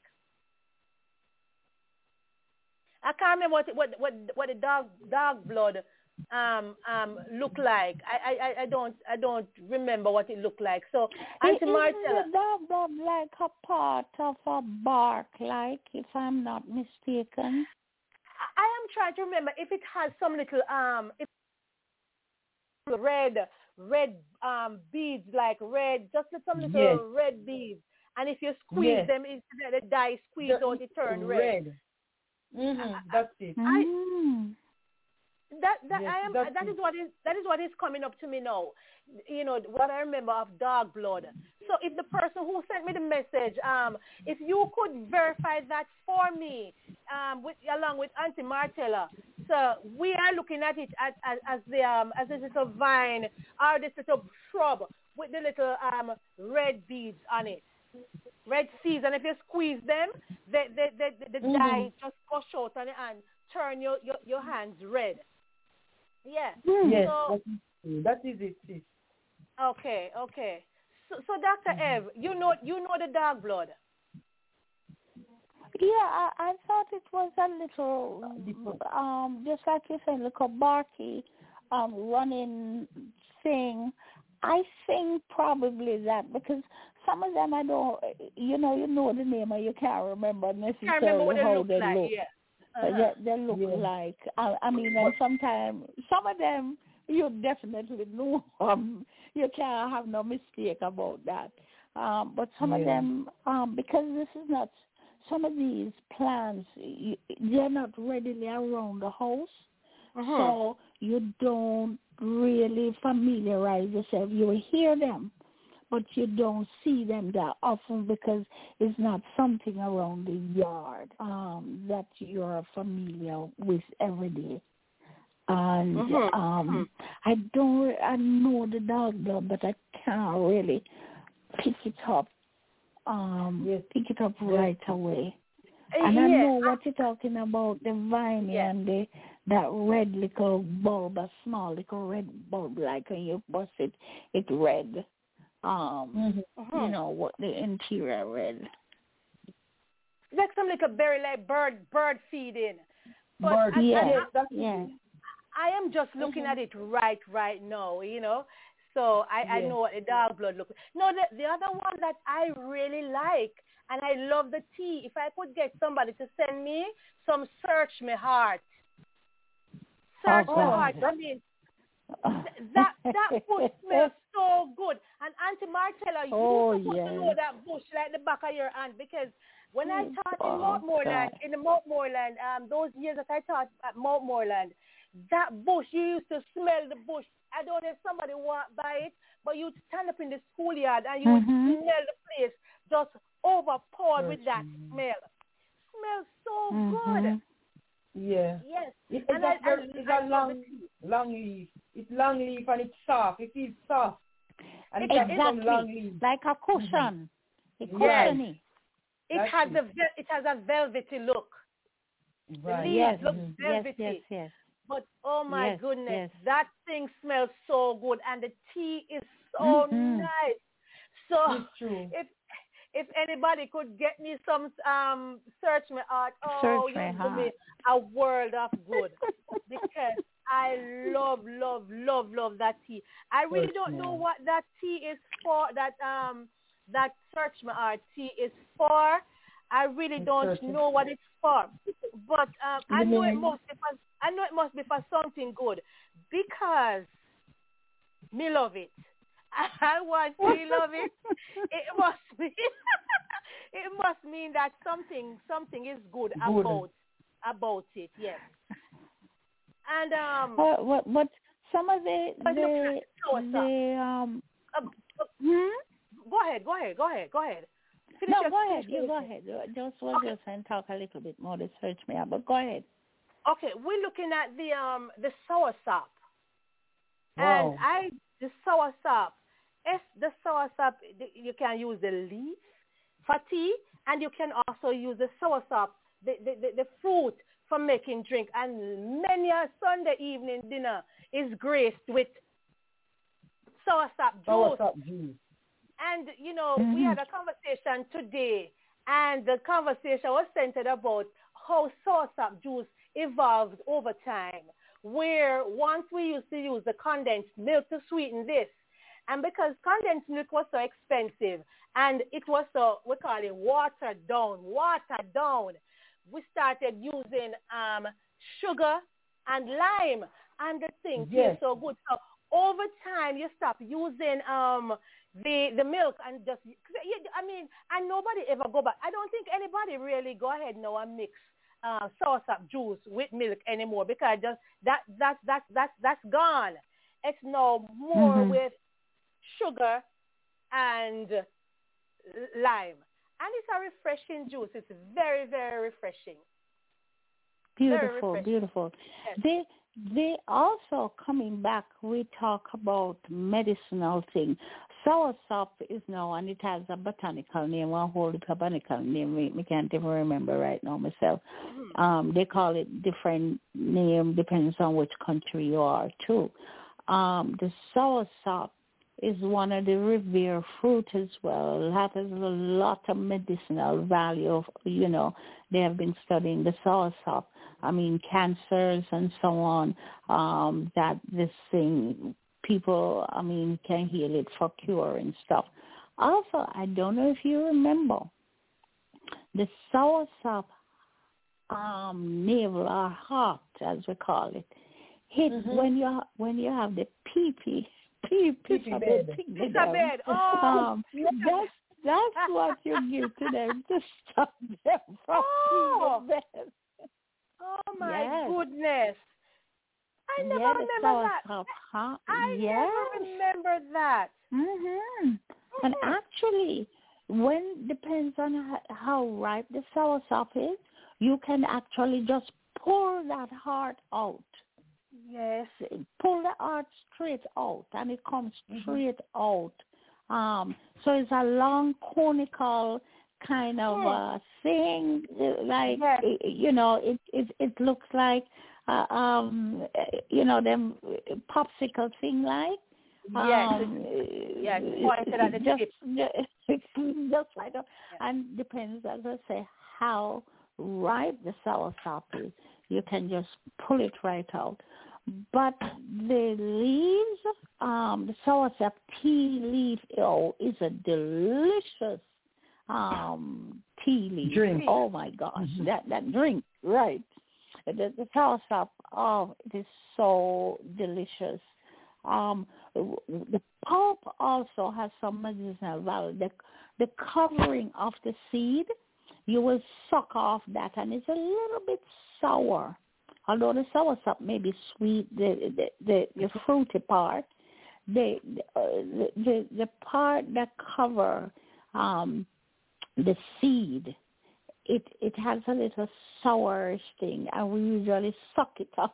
I can't remember what what what, what the dog dog blood um um look like. I, I, I don't I don't remember what it looked like. So Auntie Martella, the dog blood like a part of a bark, like, if I'm not mistaken. I, I am trying to remember if it has some little um if red red um beads, like red, just some little yes. red beads, and if you squeeze yes. them, it's the dye squeeze the, out, it turn red. red. Mm-hmm. That's it. I, that that yes, I am that it. is what is that is what is coming up to me now. You know what I remember of dog blood. So if the person who sent me the message, um, if you could verify that for me, um, with along with Auntie Martella, so we are looking at it as as, as the um as this little vine or this little shrub with the little um red beads on it. Red seeds, and if you squeeze them, the the the, the, the mm-hmm. dye just gush out and, and turn your, your, your hands red. Yeah. Mm. Yes, so, that is it. Sis. Okay, okay. So, so Doctor Mm-hmm. Ev, you know you know the dog blood. Yeah, I, I thought it was a little, um, just like you said, like a barky, um, running thing. I think probably that because some of them I don't, you know, you know the name, and you can't remember necessarily can't remember what they how look they like. look. Yeah. Uh, Uh-huh. they, they look Yeah. like. I, I mean, and sometimes some of them you definitely know. Um, you can't have no mistake about that. Um, but some Yeah. of them, um, because this is not. Some of these plants, you, they're not readily around the house, Uh-huh. so you don't really familiarize yourself. You will hear them, but you don't see them that often because it's not something around the yard um, that you're familiar with every day. And Uh-huh. um, I don't, I know the dog blood, but I can't really pick it up. Um, Yes. pick it up right away. Uh, And I yeah. know what you're talking about, the vine Yeah. and the that red little bulb, a small little red bulb, like when you bust it, it red. Um, Mm-hmm. Uh-huh. you know what the interior red. Like some little berry, like bird, bird feeding. But Bird. I, Yeah. I, Yes, that's Yeah. I am just looking Mhm. at it right, right now, you know. So I, I Yeah. know what the dog blood looks. No, the the other one that I really like, and I love the tea. If I could get somebody to send me some Search Me Heart, Search Oh, Me God. Heart. I mean, th- that that bush smells so good. And Auntie Marcella, Oh, you're supposed yes. to know that bush like the back of your hand because when I Mm. taught Oh, in Mount Moreland, God. in the Mount Moreland, um, those years that I taught at Mount Moreland, that bush, you used to smell the bush. I don't know if somebody walked by it, but you'd stand up in the schoolyard and you would Mhm. smell the place just overpowered with that Mhm. smell. Smells so Mhm. good. Yeah. Yes. It, And it's, I, a very, I, it's I a love long, the tea. long leaf. It's long leaf and it's soft. It feels soft. And it has some long Exactly. leaves. Like a cushion. A Yes. cushiony. It That's has it. a ve- it has a velvety look. The Right. leaves Yes. look Mhm. Yes, velvety. yes, yes. But oh my Yes, goodness, yes. that thing smells so good, and the tea is so Mhm. nice. So It's true. if if anybody could get me some um Search Me Heart, oh, Search Me you do me Heart. a world of good because I love, love, love, love that tea. I really Search don't Me know Heart. what that tea is for. That um that Search Me Heart tea is for. I really It's don't searching. know what it's for, but um, I You know it mean? must be for, I know it must be for something good because me love it. I want to love it. It must be. It must mean that something something is good, Good. about about it. Yes. And um, What, what, what, some of the, I was looking at the, the sour sauce. the, um, Uh, uh, hmm? go ahead, go ahead, go ahead, go ahead. Finish No, your, go finish ahead. your You go listen. ahead. Just was Okay. just and talk a little bit more to search me out, but go ahead. Okay, we're looking at the um the sour sop, and Wow. I the sour sop. If the sour sop, the- you can use the leaf for tea, and you can also use the sour sop, the the, the, the fruit for making drink. And many a Sunday evening dinner is graced with sour sop juice. Sour sop juice. And, you know, Mm-hmm. we had a conversation today, and the conversation was centered about how sauerkraut juice evolved over time, where once we used to use the condensed milk to sweeten this, and because condensed milk was so expensive, and it was so, we call it watered down, watered down, we started using um, sugar and lime, and the thing Yes. tastes so good. So over time, you stop using um, the the milk and just, I mean, and nobody ever go back. I don't think anybody really go ahead now and mix uh, sauerkraut juice with milk anymore because just that that that that that's gone. It's now more Mm-hmm. with sugar and lime, and it's a refreshing juice. It's very very refreshing. Beautiful, refreshing. beautiful. Yes. They they also coming back. We talk about medicinal thing. Soursop is now, and it has a botanical name. One whole botanical name. We, we can't even remember right now myself. Mm-hmm. Um, they call it different name depends on which country you are too. Um, the soursop is one of the revered fruit as well. That has a lot of medicinal value. Of, you know, they have been studying the soursop. I mean, cancers and so on, um, that this thing people, I mean, can heal it for cure and stuff. Also, I don't know if you remember the soursop um, navel or heart, as we call it, hit mm-hmm. when you when you have the pee pee pee pee bed. It's a bed. Oh, um, that's that's what you give to them to stop them from oh. peeing the bed. Oh my yes. goodness! I never yeah, remember that. Soursop, huh? I yes. never remember that. Mm-hmm. Mm-hmm. And actually, when depends on how ripe the soursop is, you can actually just pull that heart out. Yes. Pull the heart straight out, and it comes straight mm-hmm. out. Um, so it's a long conical kind of uh, thing, like yes. you know, it it it looks like uh, um, you know, them popsicle thing, like. Yes, um, yes, pointed at the just, tip. Just, just like that. Yeah. And depends, as I say, how ripe the soursop is. You can just pull it right out. But the leaves, um, the soursop tea leaf, oh, is a delicious um, tea leaf. Drink. Oh my gosh, mm-hmm. that that drink, right? The, the soursop, oh, it is so delicious. Um, the pulp also has some medicinal value. The, the covering of the seed, you will suck off that, and it's a little bit sour. Although the soursop may be sweet, the the, the, the fruity part, the uh, the, the the part that cover um, the seed, it it has a little sourish thing, and we usually suck it off.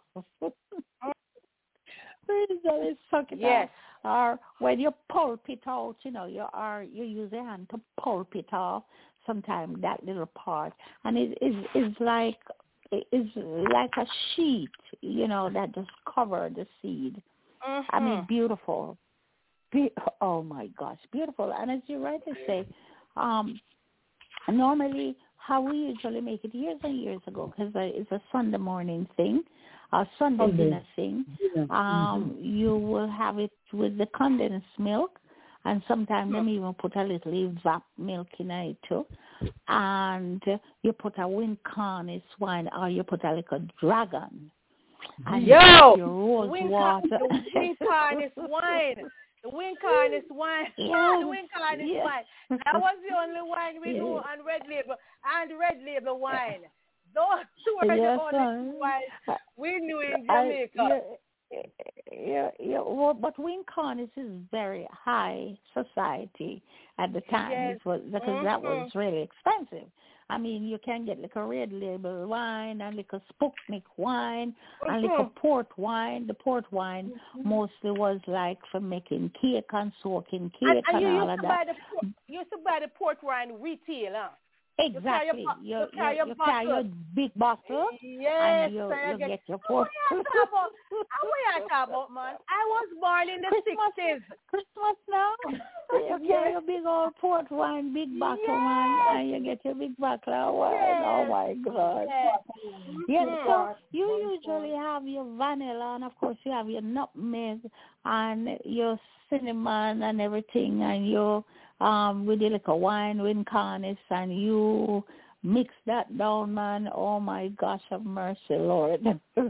we usually suck it yes. off. Or when you pulp it out, you know, you are you use a hand to pulp it off. Sometimes that little part, and it is is like. It's like a sheet, you know, that just cover the seed. Mm-hmm. I mean, beautiful. Be- oh, my gosh, beautiful. And as you rightly say, um, normally how we usually make it years and years ago, because it's a Sunday morning thing, a Sunday okay. dinner thing, yeah. um, mm-hmm. you will have it with the condensed milk. And sometimes mm-hmm. they even put a little evap milk in it too. And you put a Wincarnis wine, or you put a little dragon. And Yo! your rose Wincar- water. The Wincarnis wine. The Wincarnis wine. Yes. The Wincarnis yes. wine. That was the only wine we yes. knew on Red Label. And Red Label wine. Those two were yes, the only wines we knew in Jamaica. I, yeah. Yeah, yeah, well, but Wincarnis is very high society at the time. Yes. It was, because mm-hmm. that was really expensive. I mean, you can get like a Red Label wine and like a Sputnik wine mm-hmm. and like a port wine. The port wine mm-hmm. mostly was like for making cake and soaking cake and, and, and you all used of to that. Buy the, you used to buy the port wine retail, huh? Exactly. You, you, carry you, you carry your big bottle yes, and you, you get, get your port. How we are talking about, man? I was born in the Christmas, sixties. Christmas now? You yes. carry your big old port wine, big bottle, yes. man, and you get your big bottle of wine. Yes. Oh, my God. Yes. Yeah, Mm-hmm. so you usually have your vanilla, and, of course, you have your nutmeg and your cinnamon and everything, and your um with the little wine, Wincarnis, and you mix that down, man. Oh, my gosh, have mercy, Lord.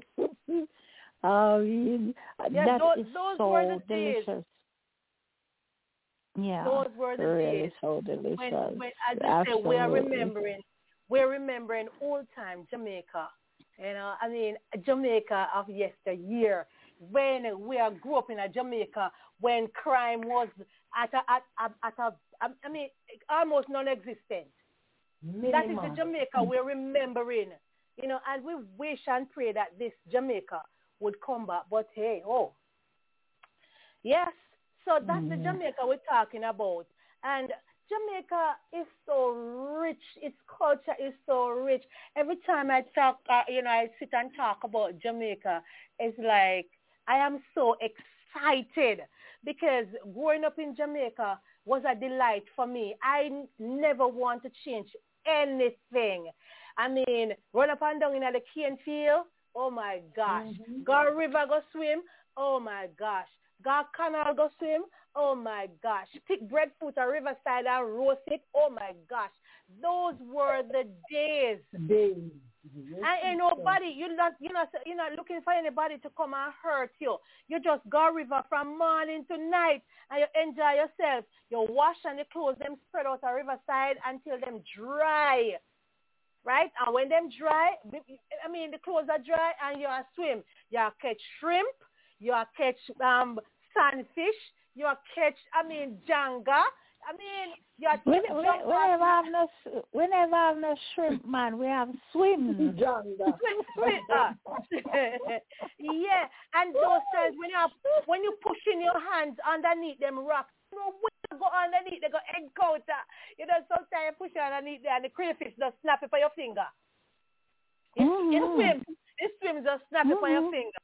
um, yeah, that those, is those so were the delicious. days. Yeah, those were the really days. so delicious. When, when, as you say, we are remembering, we're remembering old time Jamaica. You know, I mean, Jamaica of yesteryear, when we are grew up in a Jamaica, when crime was at a, at, at, at a, I mean, almost non-existent. Minimum. That is the Jamaica we're remembering, you know, and we wish and pray that this Jamaica would come back. But hey, oh, yes. So that's mm. the Jamaica we're talking about. And Jamaica is so rich. Its culture is so rich. Every time I talk, uh, you know, I sit and talk about Jamaica, it's like I am so excited because growing up in Jamaica was a delight for me. I n- never want to change anything. I mean, run up and down in the cane field, oh my gosh. Mm-hmm. Go river, go swim, oh my gosh. Go canal, go swim. Oh my gosh. Pick breadfruit at Riverside and roast it. Oh my gosh. Those were the days. Days. Yes, and ain't nobody, you're not, you're not, you're not looking for anybody to come and hurt you. You just go river from morning to night and you enjoy yourself. You wash and you clothes them spread out at Riverside until them dry. Right? And when them dry, I mean, the clothes are dry and you are swim. You catch shrimp, you catch um, sunfish, you catch, I mean, janga. I mean, you're we, we, we never have no we never have no shrimp, man. We have swim. Janga. Swim, swim. Uh. Yeah, and those times when you have, when you push in your hands underneath them rocks, you know, when you go underneath, they go encounter. You know, sometimes you push underneath there and the crayfish just snap it for your finger. It, mm-hmm. it swims. It swims just snap it mm-hmm. for your finger.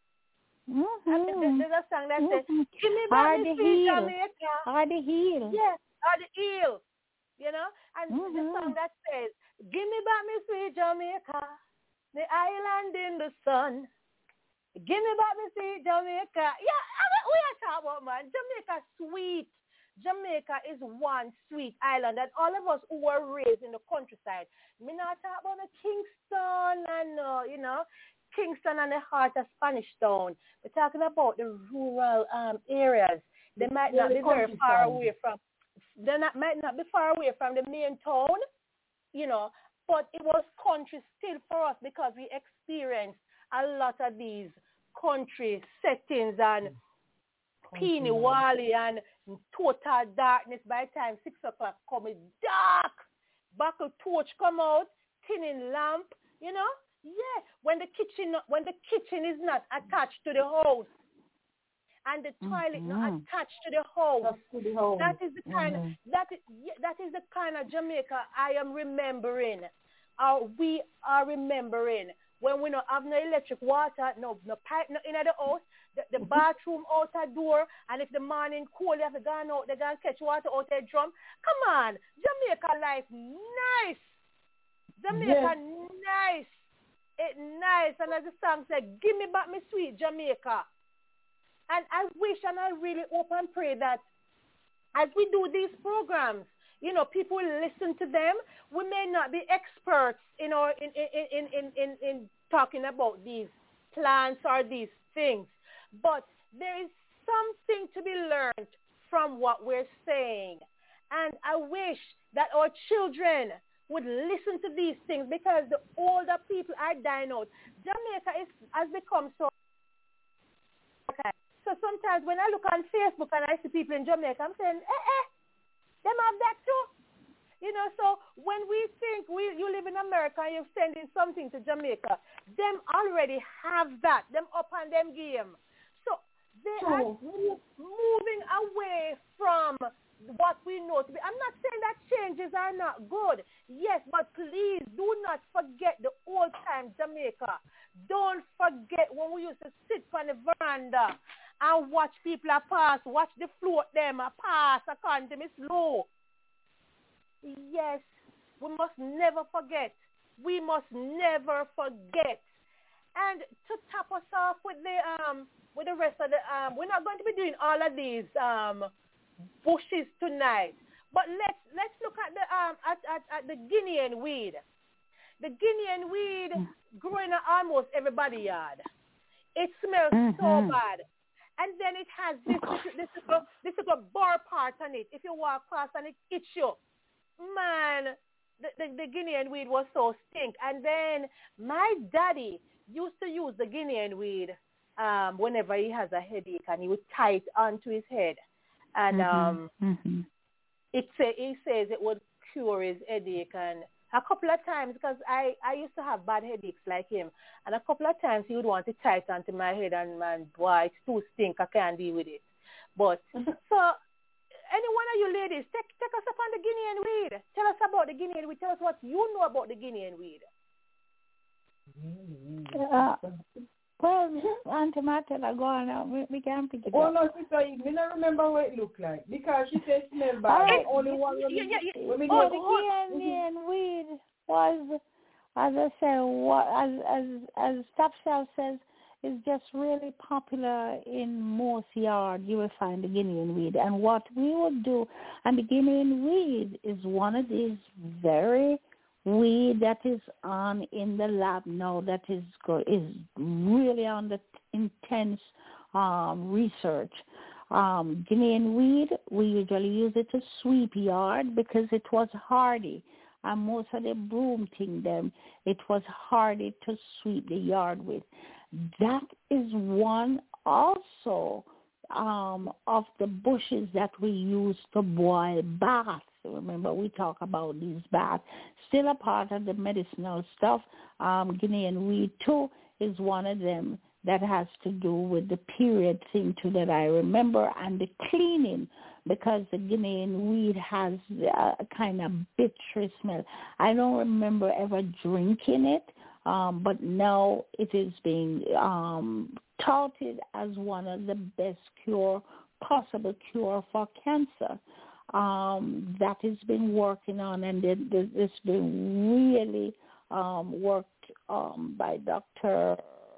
Mm-hmm. And there's a song that says, give me back the sweet Jamaica. Or the heel. Yeah, or the eel. You know? And mm-hmm. the song that says, give me back my sweet Jamaica, the island in the sun. Give me back my sweet Jamaica. Yeah, I mean, we are talking about, man. Jamaica sweet. Jamaica is one sweet island. And all of us who were raised in the countryside, me not talk about the Kingston and, uh, you know, Kingston and the heart of Spanish Town. We're talking about the rural um, areas. They might not be very far away from. They not, might not be far away from the main town, you know. But it was country still for us because we experienced a lot of these country settings and Peeny Wally and total darkness. By the time six o'clock coming dark, buckle torch come out, tinning lamp, you know. Yeah, when the kitchen when the kitchen is not attached to the house and the toilet mm-hmm. not attached to the house, to the home. that is the kind mm-hmm. of that is yeah, that is the kind of Jamaica I am remembering. Uh, we are remembering when we don't have no electric water, no no pipe, no in the house, the, the bathroom out the door, and if the morning cold, you have to go out, they go and catch water out the drum. Come on, Jamaica life nice. Jamaica yes. nice. It's nice, and as the song said, give me back my sweet Jamaica. And I wish and I really hope and pray that as we do these programs, you know, people will listen to them. We may not be experts in, our, in, in, in, in, in, in talking about these plants or these things, but there is something to be learned from what we're saying. And I wish that our children would listen to these things because the older people are dying out. Jamaica is, has become so... Okay. So sometimes when I look on Facebook and I see people in Jamaica, I'm saying, eh, eh, them have that too. You know, so when we think we you live in America and you're sending something to Jamaica, them already have that, them up on them game. So they are moving away from what we know to be. I'm not saying that changes are not good. Yes, but please do not forget the old time Jamaica. Don't forget when we used to sit on the veranda and watch people pass, watch the float them pass according to me slow. Yes, we must never forget. We must never forget. And to top us off with the um with the rest of the um, we're not going to be doing all of these um. bushes tonight, but let's let's look at the um at, at, at the Guinean weed. The Guinean weed growing in almost everybody's yard. It smells mm-hmm. so bad, and then it has this this this little this little bar part on it. If you walk past and it itch you, man, the, the the Guinean weed was so stink. And then my daddy used to use the Guinean weed um whenever he has a headache, and he would tie it onto his head. And um, mm-hmm. it say, he says it would cure his headache. And a couple of times, because I, I used to have bad headaches like him, and a couple of times he would want to tie it onto my head, and man, boy, it's too stink, I can't deal with it. But, so, any one of you ladies, take, take us up on the Guinean weed. Tell us about the Guinean weed. Tell us what you know about the Guinean weed. Uh, Well, Auntie Martella, go on now. We, we can't pick it oh, up. Oh, no, sister, I don't remember what it looked like. Because she said smell bad. Right. Only one yeah, yeah, yeah. Women oh, the Guinean weed was, as I say, what, as, as, as Top Shelf says, is just really popular in most yards. You will find the Guinean weed. And what we would do, and the Guinean weed is one of these very weed that is on in the lab now that is go, is really on the intense um, research. Um, Guinean weed, we usually use it to sweep yard because it was hardy. And most of the broom thing, them, it was hardy to sweep the yard with. That is one also um, of the bushes that we use to boil baths. Remember, we talk about these baths. Still a part of the medicinal stuff. Um, Guinean weed, too, is one of them that has to do with the period thing, too, that I remember, and the cleaning, because the Guinean weed has a kind of bitter smell. I don't remember ever drinking it, um, but now it is being um, touted as one of the best cure, possible cure for cancer. Um, that has been working on, and it, it's been really um, worked um, by Doctor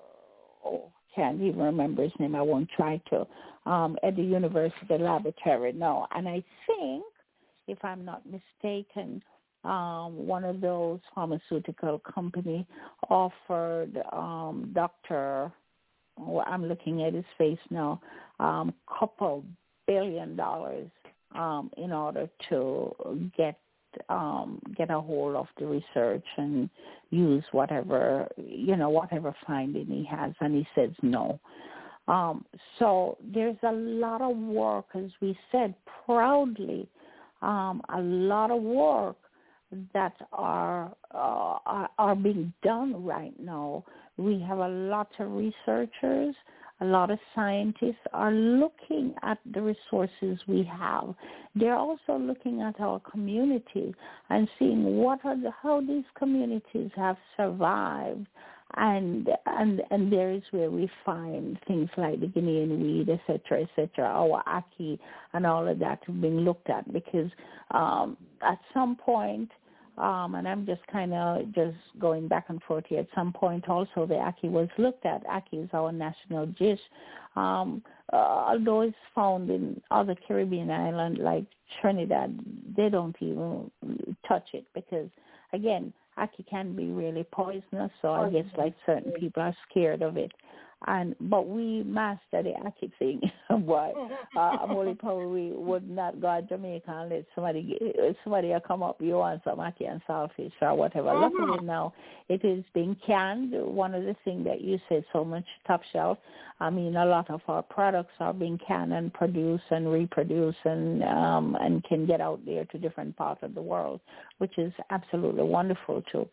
Oh, can't even remember his name. I won't try to. Um, at the University Laboratory, no. And I think, if I'm not mistaken, um, one of those pharmaceutical company offered um, Doctor Oh, I'm looking at his face now, um, couple billion dollars um, in order to get um, get a hold of the research and use whatever, you know, whatever finding he has, and he says no. Um, so there's a lot of work, as we said, proudly, um, a lot of work that are, uh, are are being done right now. We have a lot of researchers, a lot of scientists are looking at the resources we have. They're also looking at our community and seeing what are the, how these communities have survived. And and and there is where we find things like the Guinean weed, et cetera, et cetera, our ackee and all of that being looked at, because um, at some point, um, and I'm just kind of just going back and forth here, at some point also the ackee was looked at. Ackee is our national dish, um, uh, although it's found in other Caribbean islands like Trinidad, they don't even touch it because, again, ackee can be really poisonous, so I guess like certain people are scared of it. And but we master the ackee thing. But uh, I'm only probably would not go to Jamaica unless somebody somebody will come up, you want some ackee and saltfish or whatever. Mm-hmm. Luckily now it is being canned. One of the things that you said so much, top shelf. I mean, a lot of our products are being canned and produced and reproduced and um, and can get out there to different parts of the world, which is absolutely wonderful too.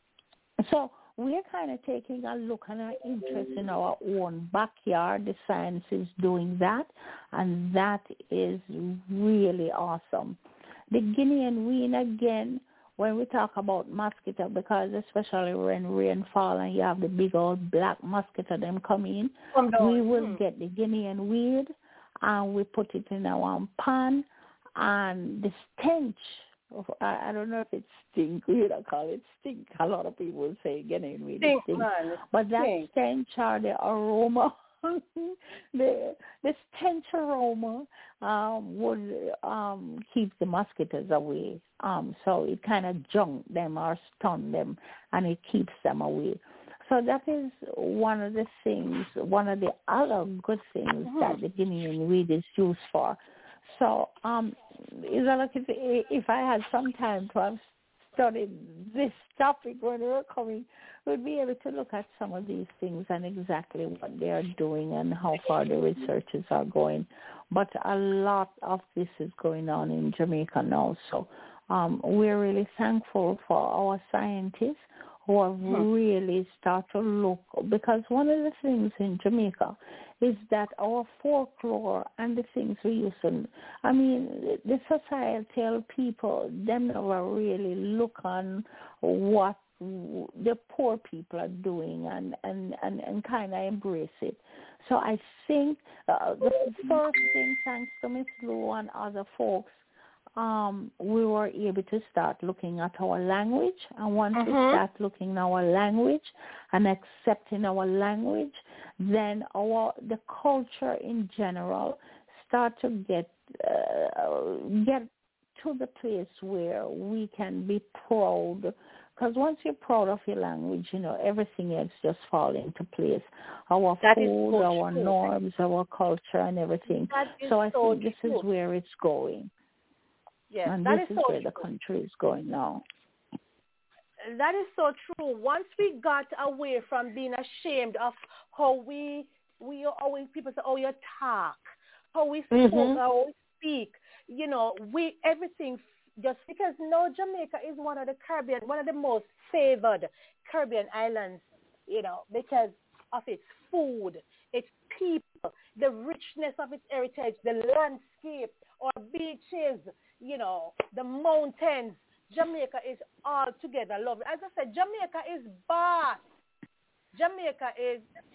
So we're kind of taking a look and our interest in our own backyard. The science is doing that, and that is really awesome. The Guinean weed, again, when we talk about mosquito, because especially when rainfall and you have the big old black mosquito them come in, we will hmm. get the Guinean weed and we put it in our pan, and the stench, of, I, I don't know if it's stink, we don't call it stink. A lot of people say Guinean weed stink, stink. Man, but that stink. stench or the aroma, the the stench aroma um, would um, keep the mosquitoes away. Um, so it kind of junk them or stun them, and it keeps them away. So that is one of the things, one of the other good things mm-hmm. that the Guinean weed is used for. So, um, is that like if, if I had some time to have studied this topic when we were coming, we'd be able to look at some of these things and exactly what they are doing and how far the researchers are going. But a lot of this is going on in Jamaica now. So um, we're really thankful for our scientists who have hmm. really started to look, because one of the things in Jamaica is that our folklore and the things we use to, I mean, the societal people, them never really look on what the poor people are doing and, and, and, and kind of embrace it. So I think uh, the first thing, thanks to Miss Lou and other folks, Um, we were able to start looking at our language. And once uh-huh. we start looking at our language and accepting our language, then our the culture in general start to get uh, get to the place where we can be proud. Because once you're proud of your language, you know, everything else just fall into place. Our That food, so our true. norms, our culture, and everything. So I so think this true. is where it's going. Yes, and that this is is so where true. the country is going now. That is so true. Once we got away from being ashamed of how we, we always, people say, oh, you talk, how we spoke, Mhm. how we speak, you know, we, everything, just because now Jamaica is one of the Caribbean, one of the most favored Caribbean islands, you know, because of its food, its people, the richness of its heritage, the landscape, or beaches, you know, the mountains. Jamaica is altogether lovely. As I said, Jamaica is vast. Jamaica is,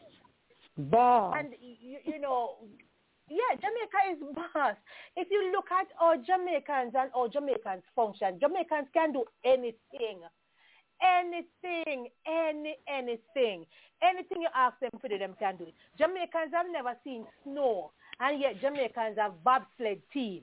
Bah. and you, you know, yeah, Jamaica is vast. If you look at how Jamaicans and how Jamaicans function, Jamaicans can do anything. Anything, any, anything. Anything you ask them to do, them can do it. Jamaicans have never seen snow, and yet Jamaicans have bobsled teams.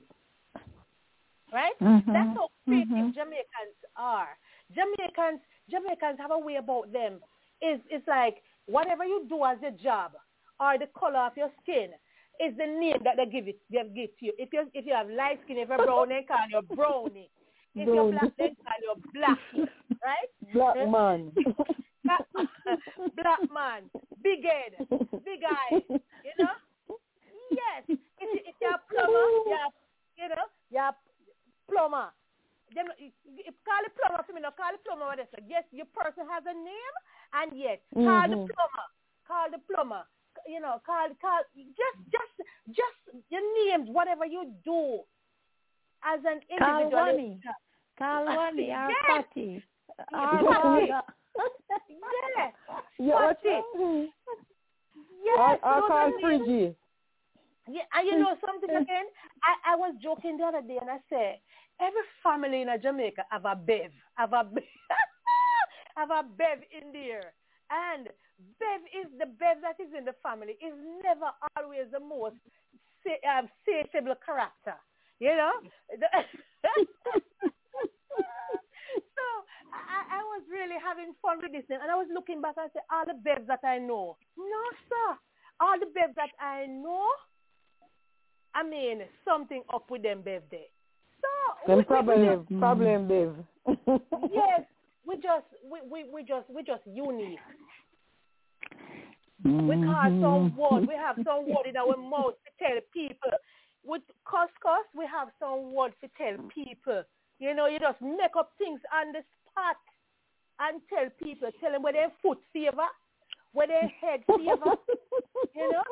Right? Mm-hmm. That's how creative mm-hmm. Jamaicans are. Jamaicans Jamaicans have a way about them. It's, it's like whatever you do as a job or the color of your skin is the name that they give it they give to you. If you if you have light skin, if you're brown, they call you brownie. If you're black, they call you blackie. Right? Black man. black, black man. Big head. Big eyes. You know? Yes. If, you, if you're a plumber, you're, you know, you're plumber. Them, if call the plumber for me, no call the plumber what they say. Yes, your person has a name, and yet call mm-hmm. the plumber. Call the plumber. You know, call call just just just your names, whatever you do as an individual. Call Wani. Call Wani or yes. Patty. Yes. Yes. Yeah, Patty. Yes. I, I those call are names. Friggy. Yeah, and you know something again? I, I was joking the other day and I said, every family in a Jamaica have a bev, have a bev, have a bev in there. And bev is the bev that is in the family is never always the most sa- um, satiable character, you know? So I, I was really having fun with this thing. And I was looking back and I said, all the bevs that I know. No, sir. All the bevs that I know, I mean, something up with them, Bev there. So Them we, problem, we just, problem, Bev. yes, we just, we, we, we just, we just unique. Mm-hmm. We call some word. We have some word in our mouth to tell people. With couscous, we have some word to tell people. You know, you just make up things on the spot and tell people, tell them where their foot fever, where their head fever. You know.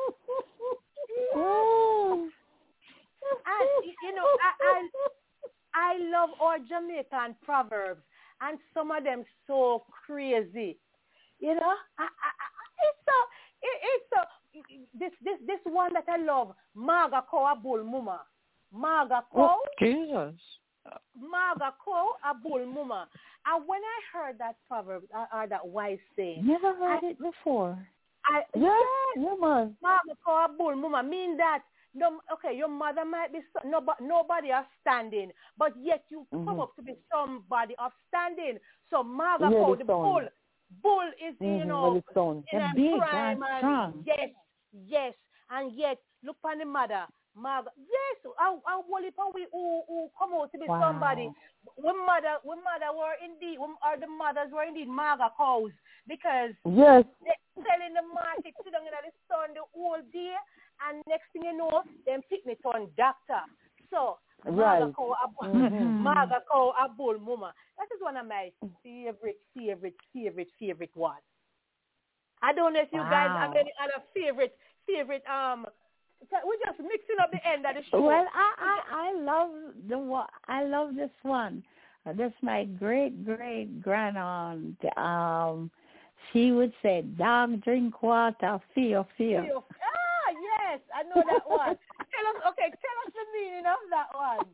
Oh. And, you know, I, I I love our Jamaican proverbs, and some of them so crazy. You know, I, I, I, it's so it, it's so this this this one that I love, Maga ko a bull muma, Maga ko, oh, Jesus, Maga ko a bull muma. And when I heard that proverb or, or that wise saying, never heard I, it before. I Yeah, yes, yeah, man. Maga ko a bull muma mean that. No, okay, your mother might be so, nobody, nobody of standing, but yet you mm-hmm. come up to be somebody of standing. So Maga yeah, ko, the bull, bull is mm-hmm. you know in a big prime and and strong. yes, yes, and yet look on the mother, Maga. Yes, I I will if we who who come out to be wow. somebody. When mother, when mother were indeed, when, or the mothers were indeed Maga cows because yes, they sell in the market, sit down in the sun the whole day. And next thing you know, them pick me on doctor. So, right. Maga ko mm-hmm. Maga ko a bull mama. That is one of my favorite, favorite, favorite, favorite ones. I don't know if you wow. guys have any other favorite, favorite. Um, we're just mixing up the end of the show. Well, I I, I love the one. I love this one. Uh, this my great great grand aunt. Um, she would say, "Dog drink water, fear, fear." fear. Yes, I know that one. Tell us, okay, tell us the meaning of that one.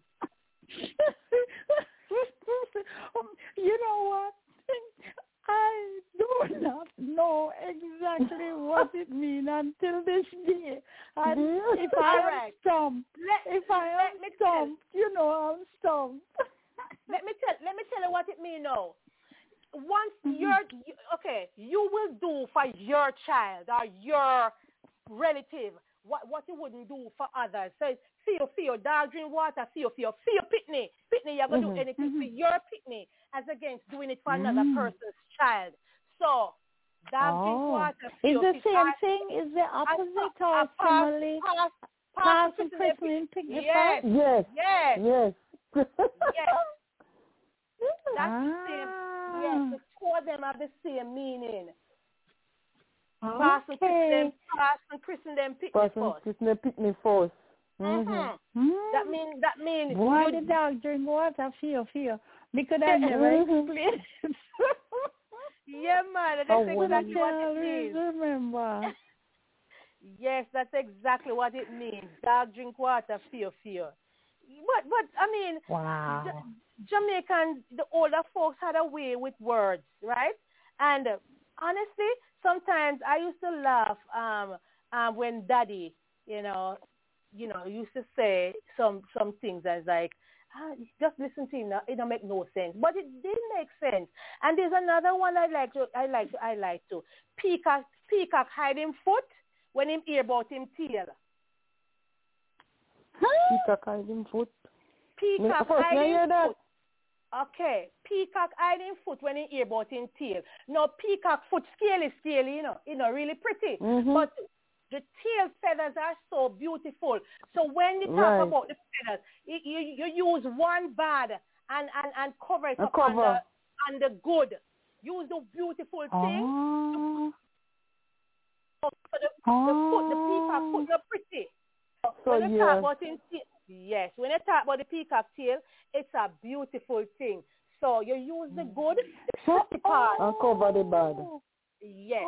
You know what? I do not know exactly what it means until this day. And if I am right. stumped, let, if I am let me stumped, tell, you know I'm stumped. let me tell let me tell you what it means now. Once Mm-hmm. you're you, okay, you will do for your child or your relative what what you wouldn't do for others. So for your for your dog drink water, for your for your for your pitney, pitney you're gonna Mm-hmm. do anything Mm-hmm. for your pitney as against doing it for Mm. another person's child. So dog drink Oh, water. For is your the pit- same or- thing? Is the opposite or or pass similarly? pass Pass pass and christening christening, pick the Yes, first? Yes. yes, Yes. yes. That's the same. Yes, Ah, the two of them have the same meaning. okay. Pass and christen them, pass and christen them pitney Person first. Christmas pick me first. Mm-hmm. Mm-hmm. Mm. That mean that mean Boy, you, the dog drink water, feel, feel. Because I never Mhm. explained it. yeah, man, that's Oh, But I exactly can what it always means. remember. Yes, that's exactly what it means. Dog drink water, fear, fear. But but I mean, Wow. J- Jamaican, the older folks had a way with words, right? And uh, honestly, sometimes I used to laugh um, um, when Daddy, you know, you know, used to say some some things as like, ah, just listen to him. Now, it don't make no sense, but it did make sense. And there's another one I like to, I like to, I like to. Peacock, peacock hiding foot when him hear about him tail. Peacock hiding foot. Peacock First, I hiding hear that. foot. Okay, peacock hiding foot when he hear about him tail. No, peacock foot scaly, scaly, you know, you know, really pretty. Mm-hmm. But the tail feathers are so beautiful. So when you talk Right. about the feathers, you, you, you use one bad and, and, and cover it A up cover. on the, on the good. Use the beautiful thing. Oh. So the, Oh. the foot, the peacock foot, are pretty. So, When you yeah. talk about him, tail, yes, when you talk about the peacock tail, it's a beautiful thing. So you use the good, the So, pretty part. And cover the bad. Yes.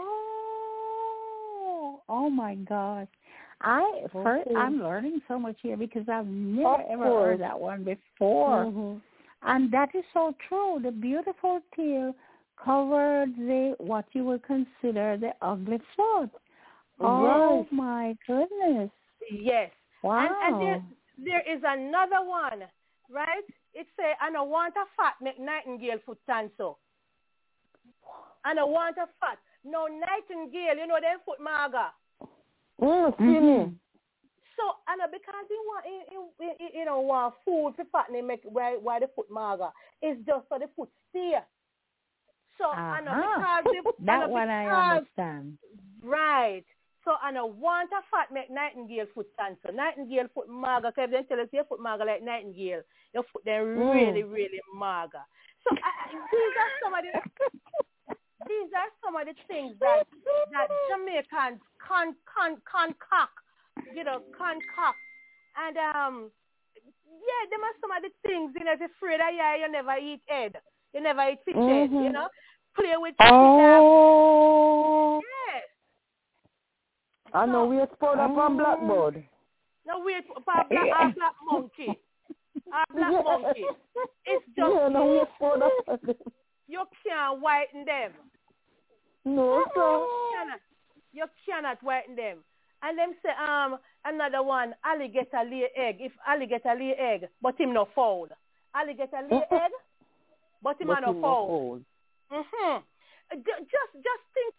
Oh, oh my gosh. I first, Okay. I'm learning so much here because I've never Of ever course. heard that one before. Mm-hmm. And that is so true. The beautiful tail covered the what you would consider the ugly foot. Oh Right. my goodness. Yes. Wow. And, and there, there is another one, right? It say, and I want a fat make nightingale foot tan so. And I want a fat. No, nightingale, you know, them foot maga. Mm, skinny. Mm-hmm. So, and uh, because he want, he, he, he, you know, want food for fattening, make why, why the foot maga. It's just so the foot stay. So, Uh-huh. and uh, because the, that and, uh, one I because, understand. Right. So, and I want a fat make nightingale foot tan so. Nightingale foot maga, because they tell us your foot maga like nightingale. Your foot then Mm. really, really maga. So, I, these are some of the these are some of the things that that Jamaicans con con concoct, you know, concoct, and um, yeah, them are some of the things. You know, if you're afraid of yeah, you never eat egg, you never eat fish head, Mm-hmm. you know, play with fish Oh. yes. I know So, we export up on blackboard. no wait for our black, our black monkey, our black Yeah. monkey. It's just Yeah, no, we export up on them. you can't whiten them. No, sir. You cannot, you cannot whiten them. And them say, um, another one, alligator lay egg. If alligator lay egg, but him no foul. Alligator lay egg, but him But no him no foul. fold. Mhm. Ju- Just, just think.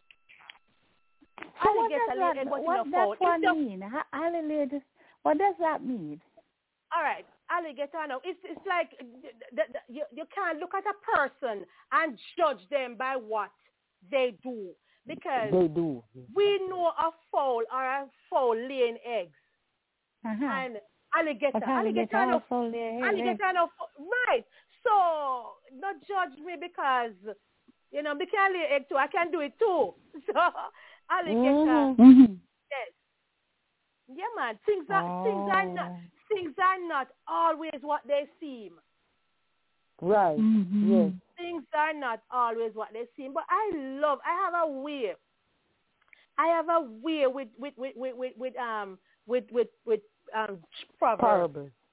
So what Alligator does lay that, egg, but him what no that foul. one It's just, mean? Ha- Alligator, what does that mean? all right, alligator. No, it's it's like the, the, the, you you can't look at a person and judge them by what they do because They do. we know a fowl or a fowl laying eggs. Uh-huh. And alligator, But alligator, alligator no, also lay egg. alligator, no, right. So not judge me because you know, me can lay egg too. I can do it too. So alligator, Mm-hmm. Mm-hmm. yes, yeah, man. Things are things are not Oh. things are not always what they seem. Right. Mm-hmm. Yes. Things are not always what they seem. But I love. I have a way. I have a way with with with with, with, with um with with with um proverbs. Parable.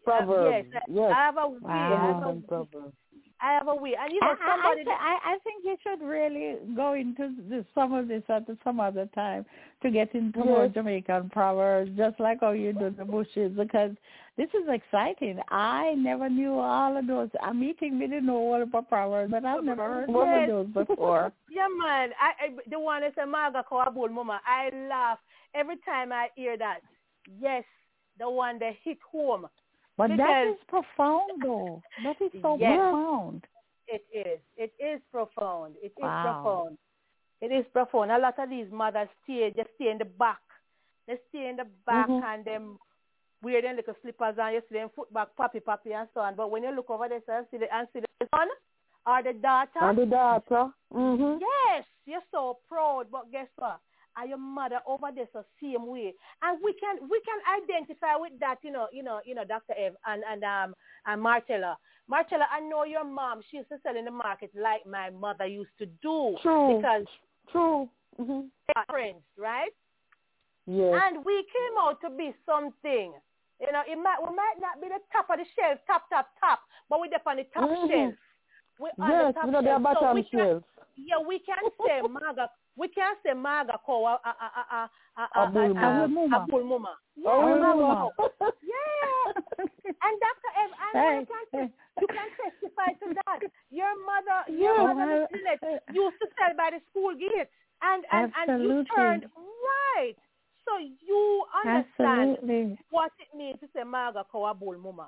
Proverbs. Yes, yes. I have a way. Wow. I have a, Jamaican proverbs. I have a way. And you I, know, somebody. I, I, I think you should really go into this, some of this at some other time to get into Yes. more Jamaican proverbs, just like how you do the bushes, because this is exciting. I never knew all of those. I'm meeting me didn't know all about proverbs, but I've never heard one Yes. of those before. Yeah, man. I, I the one that said Maga Kawabul Mama. I laugh every time I hear that. Yes, the one that hit home. But Because- that is profound, though. That is so Yes. profound. It is. It is profound. It is Wow. profound. It is profound. A lot of these mothers stay, just stay in the back. They stay in the back Mhm. and them wear them little slippers and you see them foot back, pappy, pappy, and so on. But when you look over there and see the, and see the son or the daughter, And the daughter. Mm-hmm. yes, you're so proud. But guess what? Are your mother over there the same way? And we can we can identify with that, you know, you know, you know, Doctor Eve and and um and Marcella. Marcella, I know your mom. She used to sell in the market like my mother used to do. True. Because True. Mm-hmm. they are friends, right? Yes. And we came out to be something. You know, it might we might not be the top of the shelf, top, top, top, but we're up on the top Mhm. shelf. We're on Yes, the top you know, shelf. they're bottom so we can, shelf. yeah, we can say Maga. We can say Maga ko a a a a a Abul Muma. Abul Muma. Yeah, Oh, Maga Muma. ko. Yeah. And Doctor Eve, I know you can you can testify to that. Your mother, your Yeah, mother, well, Miss Lynette, used to sell by the school gate, and and and you Absolutely. turned right. So you understand Absolutely. what it means to say Maga Kawa Bull Muma.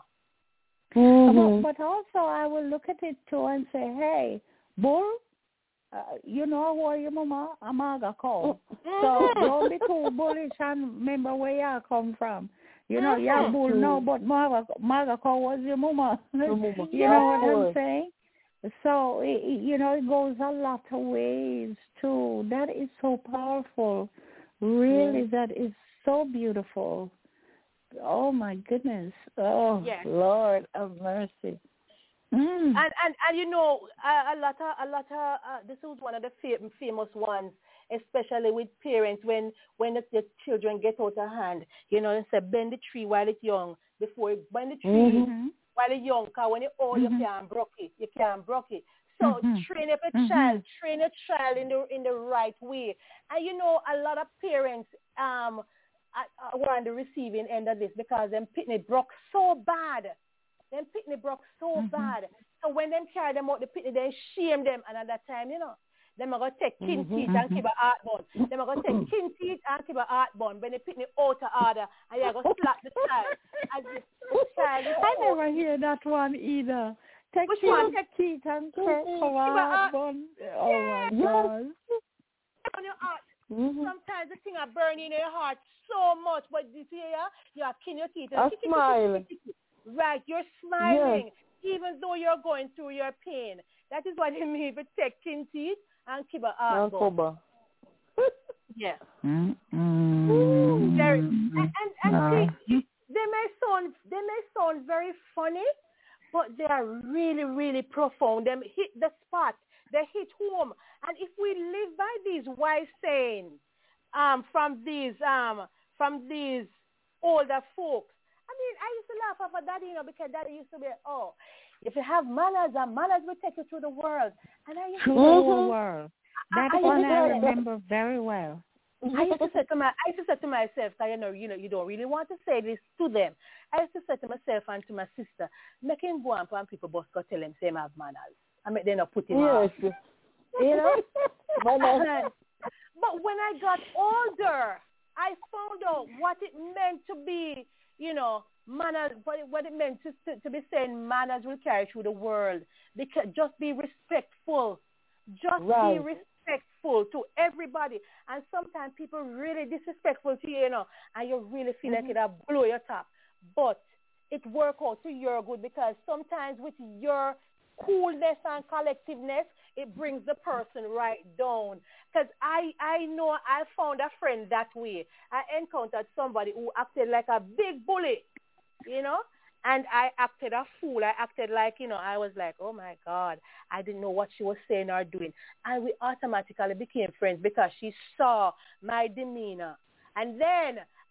Mhm. But, but also I will look at it too and say, hey, bull, uh, you know who are your mama? I'm Maga call. So don't be too bullish and remember where you come from. You know, Mhm. yeah, bull, no, but Maga, Maga call was your mama. Your mama. You know what I'm Yes. saying? So, it, it- you know, it goes a lot of ways too. That is so powerful. Really, that is so beautiful. Oh, my goodness. Oh, Yes. Lord of mercy. Mm. And and and you know a, a lot of a lot of uh, this is one of the fam- famous ones, especially with parents when when the, the children get out of hand. You know, and say bend the tree while it's young before you bend the tree Mhm. while it's young. Cause when it's old, Mhm. you can't broke it. You can't broke it. So Mhm. train up a Mhm. child, train a child in the in the right way. And you know, a lot of parents um are, are were on the receiving end of this because them pitney broke so bad. Them pitney broke so Mhm. bad. So when them carry them out the pitney, they shame them. And at that time, you know, them are going to take kin Mhm. teeth and keep a heart bone. Them are going to take kin teeth and keep a heart bone. When they pitney out of order, and you're going to slap the child. As if the child is I never hear that one either. Take Which your one? teeth and Mhm. crack Keep for a- a bun. Oh, my Yes. God. on your heart. Mhm. Sometimes the thing are burning in your heart so much, but this here, you are killing your teeth. A smile. Right, you're smiling, even though you're going through your pain. That is what it means to take kin teeth and keep a heart bone. Nankoba. Yeah. Mm-mm. Very, and and, and Uh, see, they may sound they may sound very funny, but they are really really profound. They hit the spot. They hit home. And if we live by these wise sayings, um, from these um from these older folks, I mean, I used to laugh at Daddy, you know, because Daddy used to be, oh, if you have manners, and manners will take you through the world. And I used to Through the Mhm. whole world. That I- I one used to I say- remember very well. I used to say to my, I used to say to myself, because you know, you know, you don't really want to say this to them. I used to say to myself and to my sister, make him go and when people boss go tell him same have manners. I mean, they not put him Yes. off. You know? Manners. But when I got older, I found out what it meant to be, you know, manners, what it, what it meant to, to, to be saying manners will carry through the world. Because just be respectful. Just Right. be respectful to everybody. And sometimes people really disrespectful to you, you know, and you really feel like it'll blow your top. But it work out to your good because sometimes with your coolness and collectiveness, it brings the person right down. Because I, I know I found a friend that way. I encountered somebody who acted like a big bully, you know, and I acted a fool. I acted like, you know, I was like, oh, my God, I didn't know what she was saying or doing. And we automatically became friends because she saw my demeanor. And then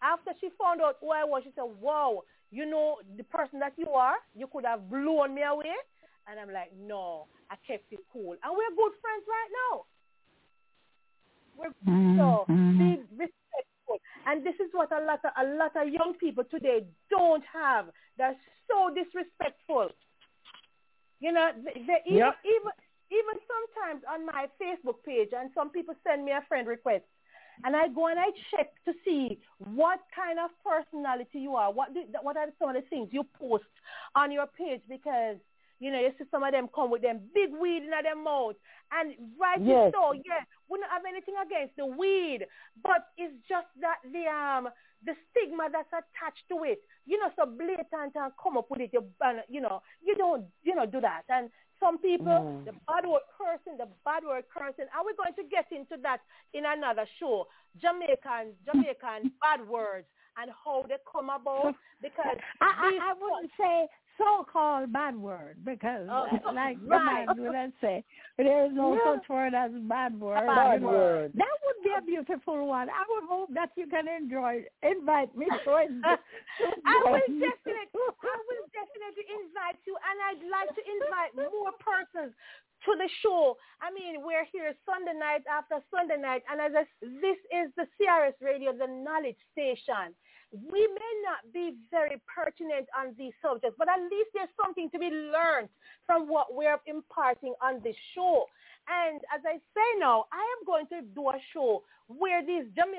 After she found out who I was, she said, wow, you know the person that you are, you could have blown me away. And I'm like, no, I kept it cool. And we're good friends right now. We're mm-hmm. so be respectful. And this is what a lot of a lot of young people today don't have. They're so disrespectful. You know, they, they even, yep. even even sometimes on my Facebook page, and some people send me a friend request, and I go and I check to see what kind of personality you are. What do, what are some of the things you post on your page? Because, you know, you see some of them come with them big weed in their mouth. And right yes. so, yeah, we don't have anything against the weed, but it's just that the um the stigma that's attached to it, you know, so blatant and come up with it, you, you know, you don't, you know, do that. And some people, mm. the bad word cursing, the bad word cursing, and we're going to get into that in another show, Jamaican, Jamaican bad words and how they come about, because I, I, I wouldn't say so-called bad word, because uh, like right. the man would have say, there is no yeah. such word as bad word. Bad you know. word. That would be a beautiful one. I would hope that you can enjoy. Invite me to it. I will definitely, I will definitely invite you, and I'd like to invite more persons to the show. I mean, we're here Sunday night after Sunday night, and as I, this is the C R S Radio, the knowledge station. We may not be very pertinent on these subjects, but at least there's something to be learned from what we're imparting on this show. And as I say now, I am going to do a show where these Jamaicans,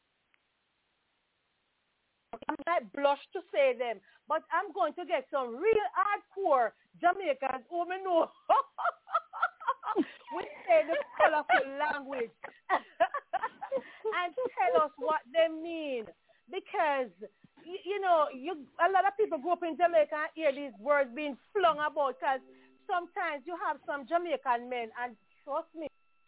I might blush to say them, but I'm going to get some real hardcore Jamaicans who may know we say the colorful language and tell us what they mean. Because, you, you know, you, a lot of people grow up in Jamaica and hear these words being flung about, because sometimes you have some Jamaican men, and trust me,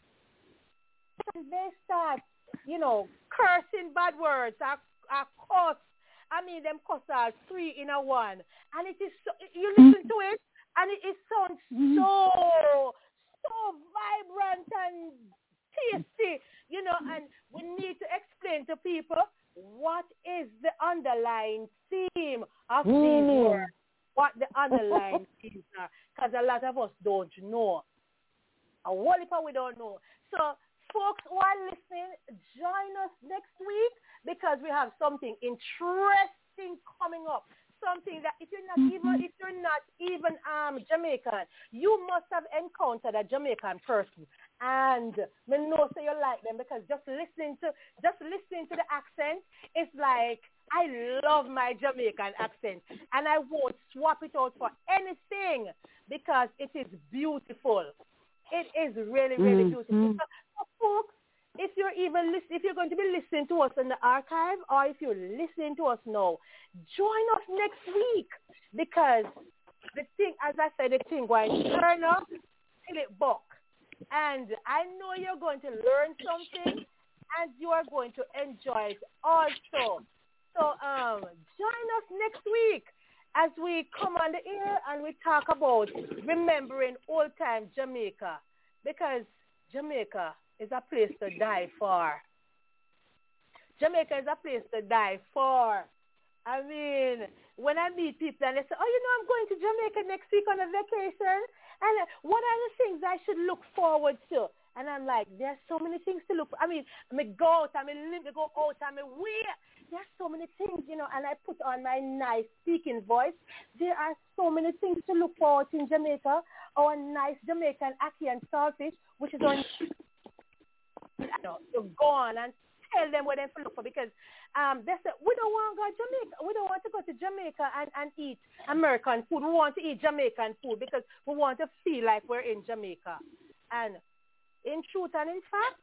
they start, you know, cursing bad words, or, or cuss. I mean, them cuss are three in a one. And it is so, you listen to it, and it, it sounds so, so vibrant and tasty, you know, and we need to explain to people what is the underlying theme of mm. these words, what the underlying themes are, because a lot of us don't know. A whole heap of we don't know. So, folks who are listening, join us next week, because we have something interesting coming up. Something that if you're not even if you're not even um Jamaican, you must have encountered a Jamaican person. And me know so you like them, because just listening to just listening to the accent, it's like I love my Jamaican accent, and I won't swap it out for anything, because it is beautiful. It is really, really mm-hmm. beautiful. So, so folks, if you're even listen, if you're going to be listening to us in the archive, or if you're listening to us now, join us next week, because the thing, as I said, the thing going to turn up till it buck. And I know you're going to learn something, and you are going to enjoy it also. So um, join us next week as we come on the air and we talk about remembering old-time Jamaica, because Jamaica is a place to die for. Jamaica is a place to die for. I mean, when I meet people and they say, oh, you know, I'm going to Jamaica next week on a vacation, and what are the things I should look forward to? And I'm like, there's so many things to look for. I mean, I may go out, I may live, I go out, I may wear. There's so many things, you know, and I put on my nice speaking voice. There are so many things to look forward to in Jamaica. Our nice Jamaican ackee and saltfish, which is on, you know, to go on and tell them what they look for, because um, they say, we don't want to go to Jamaica. We don't want to go to Jamaica and, and eat American food. We want to eat Jamaican food because we want to feel like we're in Jamaica. And in truth and in fact,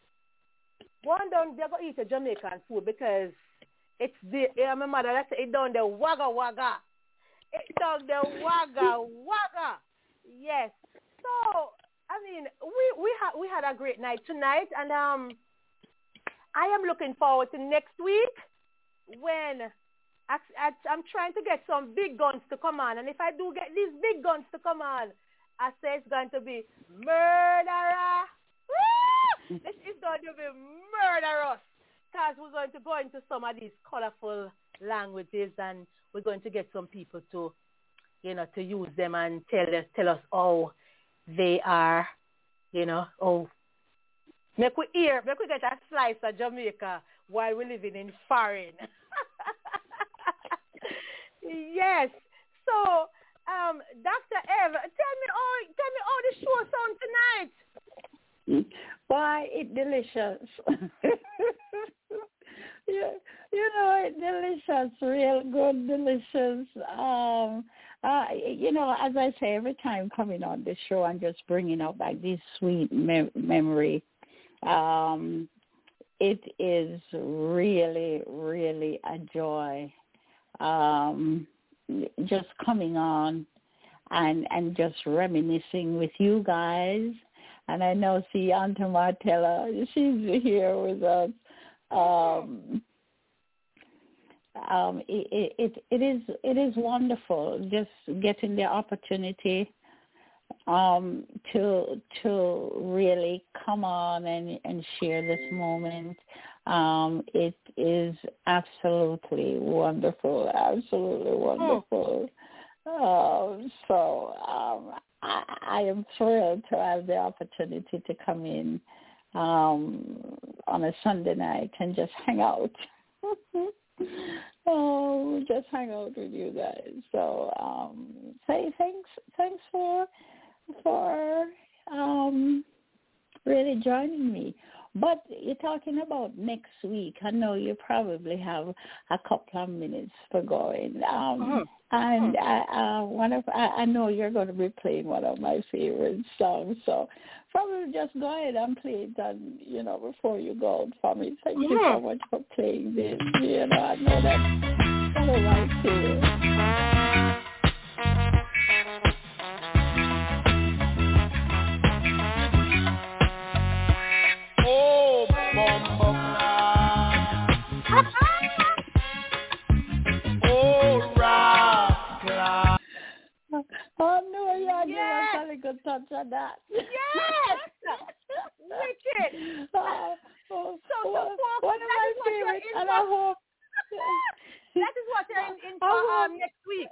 one down they go eat a Jamaican food, because it's the, yeah, my mother, that's it down the wagga wagga. It's down the wagga wagga. Yes. So, I mean, we, we, ha- we had a great night tonight, and um, I am looking forward to next week, when I, I, I'm trying to get some big guns to come on. And if I do get these big guns to come on, I say it's going to be murderer. Woo! This is going to be murderous. because we're going to go into some of these colorful languages, and we're going to get some people to, you know, to use them and tell us tell us how they are, you know, oh, make we hear, make we get a slice of Jamaica while we're living in foreign. Yes. So, um, Doctor Eve, tell me how tell me how the show sound tonight. Why, it's delicious. you, you know, it's delicious, real good, delicious. Um, uh, you know, as I say, every time coming on the show, I'm just bringing up like this sweet mem- memory. Um, it is really, really a joy. Um, just coming on and and just reminiscing with you guys. And I know, see, Auntie Martella, she's here with us. Um, um, it, it it is it is wonderful just getting the opportunity um, to to really come on and, and share this moment. Um, it is absolutely wonderful, absolutely wonderful. Oh. Um, so um, I, I am thrilled to have the opportunity to come in um, on a Sunday night and just hang out. Oh, just hang out with you guys. So um, say thanks, thanks for for um, really joining me. But you're talking about next week. I know you probably have a couple of minutes for going. Um, mm-hmm. And I, uh, one of I, I know you're going to be playing one of my favorite songs. So probably just go ahead and play it, and you know, before you go out for me. Thank mm-hmm. you so much for playing this. You know, I know that's one of my favorites. Oh, Bumbo Oh, rock clock. Oh, no, yeah, yes. you really good touch on that. Yes! Wicked! Uh, oh, so, so, one, folks, one of my favorites, and I hope... that is what you're in, in for um, next week.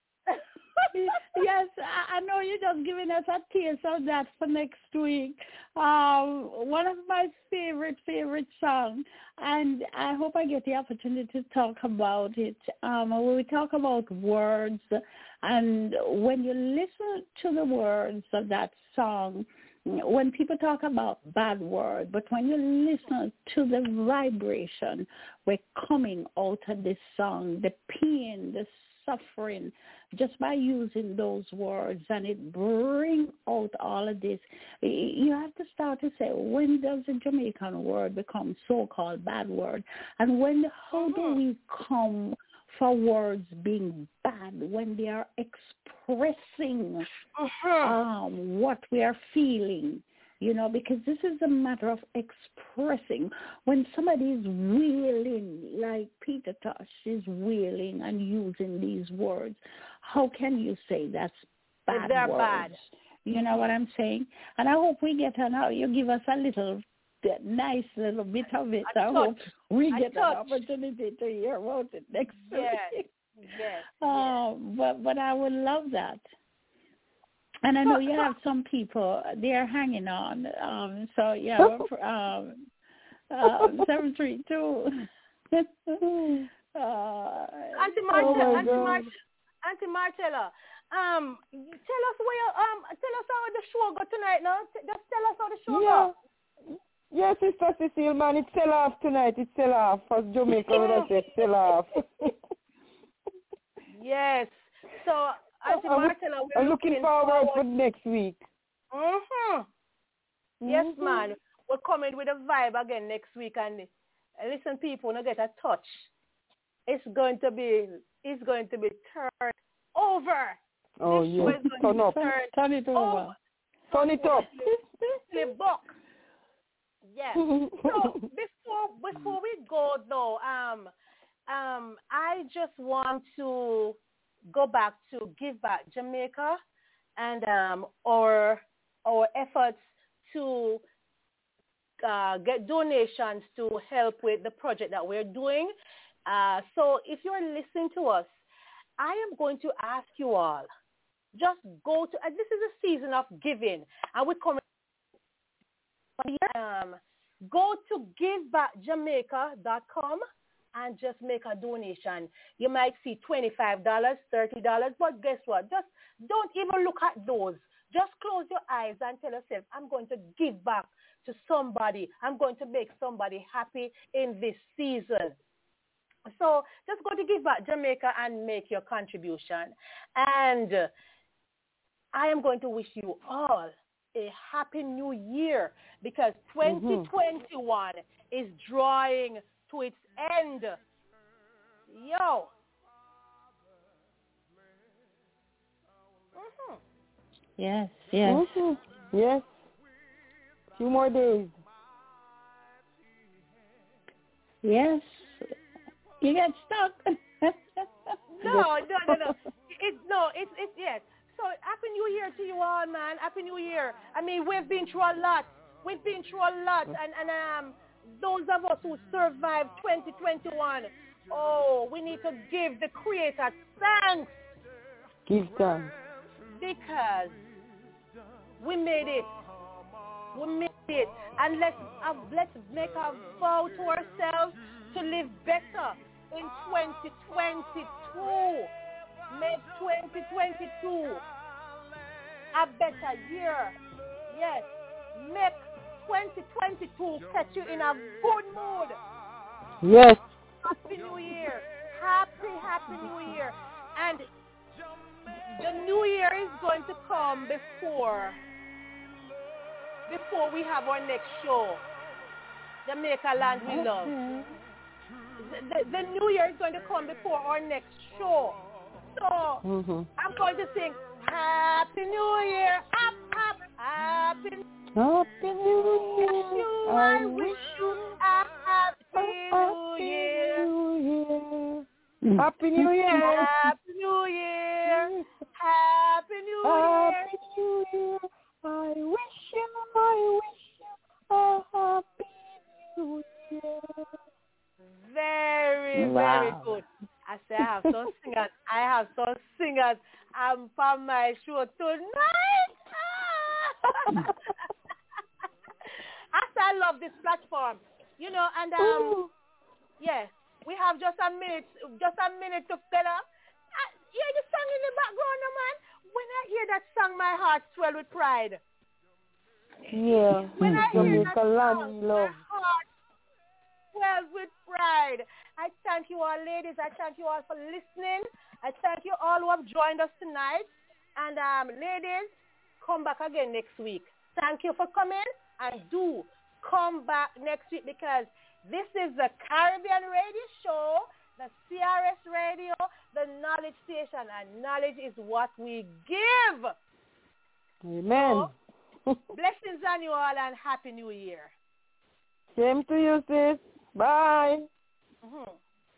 Yes, I, I know you're just giving us a taste of that for next week. Um, one of my favorite, favorite songs, and I hope I get the opportunity to talk about it. Um, when we talk about words, and when you listen to the words of that song, when people talk about bad word, but when you listen to the vibration we're coming out of this song, the pain, the suffering, just by using those words, and it bring out all of this. You have to start to say, when does a Jamaican word become so-called bad word? And when, how do we come for words being bad when they are expressing uh-huh. um, what we are feeling? You know, because this is a matter of expressing. When somebody is wailing, like Peter Tosh is wailing and using these words, how can you say that's bad They're words? Bad. You know what I'm saying? And I hope we get an, you give us a little, nice little bit of it. I, I hope we get an opportunity to hear about it next yes. week. Yes. Uh, yes. But, but I would love that. And I know you have some people, they are hanging on. Um, so, yeah, um, um, seven three two. uh, Auntie Marcella, oh Auntie, Mar- Auntie Marcella, um, tell us where, um, tell us how the show go tonight, no? Just tell us how the show yeah. go. Yes, Sister Cecile, man, it's sell off tonight. It's sell off. For Jamaica, would I say sell off. Yes. So, Auntie Marcella, we're I'm looking, looking forward, forward for next week. Mm-hmm. Mm-hmm. Yes, man. We're coming with a vibe again next week, and listen, people, not get a touch. It's going to be, it's going to be turned over. Oh, this yeah. Turn up. Turn, turn it over. over. Turn it up. The book. Yes. So before before we go though, um, um, I just want to go back to Give Back Jamaica and um, our our efforts to uh, get donations to help with the project that we're doing. Uh, so if you're listening to us, I am going to ask you all, just go to, uh, this is a season of giving, and we come, um, go to give back jamaica dot com and just make a donation. You might see twenty-five dollars, thirty dollars, but guess what? Just don't even look at those. Just close your eyes and tell yourself, I'm going to give back to somebody. I'm going to make somebody happy in this season. So just go to Give Back Jamaica and make your contribution. And uh, I am going to wish you all a happy new year because twenty twenty-one mm-hmm. is drawing to its end. Yo. Mm-hmm. Yes, yes. Mm-hmm. Yes. Two more days. Yes. You get stuck. no, no, no, no. It's no, it's it's yes. So happy New Year to you all, man. Happy New Year. I mean, we've been through a lot. We've been through a lot, and and um, those of us who survived twenty twenty-one, oh, we need to give the Creator thanks. Give thanks. Because we made it. We made it, and let's uh, let's make a vow to ourselves to live better in twenty twenty-two. Make twenty twenty-two a better year. Yes, make twenty twenty-two catch you in a good mood. Yes. Happy New Year. Happy, happy New Year. And the New Year is going to come before before we have our next show, Jamaica Land We Love. The, the New Year is going to come before our next show. So, mm-hmm. I'm going to sing Happy New Year, up, up, Happy, happy New Year. You, I wish you a Happy New Year. Happy New Year. Happy New Year. Happy New Year. Happy New Year. I wish you, I wish you a Happy New Year. Very, wow. very good. I say I have some singers. I have some singers um, for my show tonight. I say I love this platform, you know, and um, Ooh. yeah, we have just a minute, just a minute to fill up. Uh, hear the song in the background, no, man. When I hear that song, my heart swells with pride. Yeah, when I hear that song, love. my heart swells with pride. I thank you all, ladies. I thank you all for listening. I thank you all who have joined us tonight. And um, ladies, come back again next week. Thank you for coming, and do come back next week because this is the Caribbean Radio Show, the C R S Radio, the Knowledge Station, and knowledge is what we give. Amen. So, blessings on you all, and Happy New Year. Same to you, sis. Bye. Mm-hmm.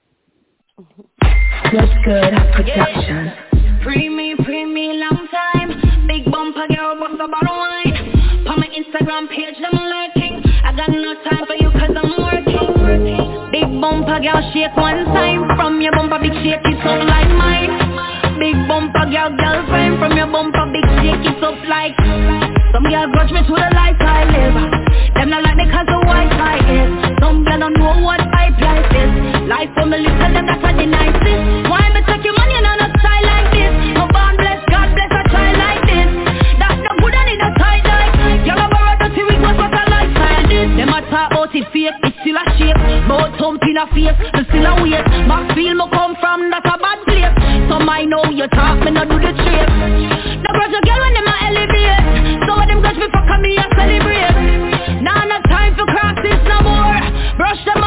What's good? Production. Free me, free me, long time. Big bumper girl, bust a bottle wine. On my Instagram page, I'm lurking. I got no time for you cause I'm working. Big bumper girl, shake one time. From your bumper, big shake, it's up like mine. Big bumper girl, girlfriend. From your bumper, big shake, it's up like. Some girl grudge me to the life I live. Them not like me cause the Wi-Fi is. Some girl don't know what pipe life is. Life for me little, them that's what the nicest. Why me take your money and not style like this? No born bless, God bless a child like this. That's no good and in a tight life. Y'all a borrow dirty wig, what's what a lifestyle this? Them a talk about it fake, it's still a shape. Both thump in a face, me still a wait. Max feel me come from, that's a bad place. Some I know you talk, me not do the trip. No grudge a girl when them a elevate. Some of them grudge me fuck me a celebrate. Now nah, no time for crosses no more. Brush them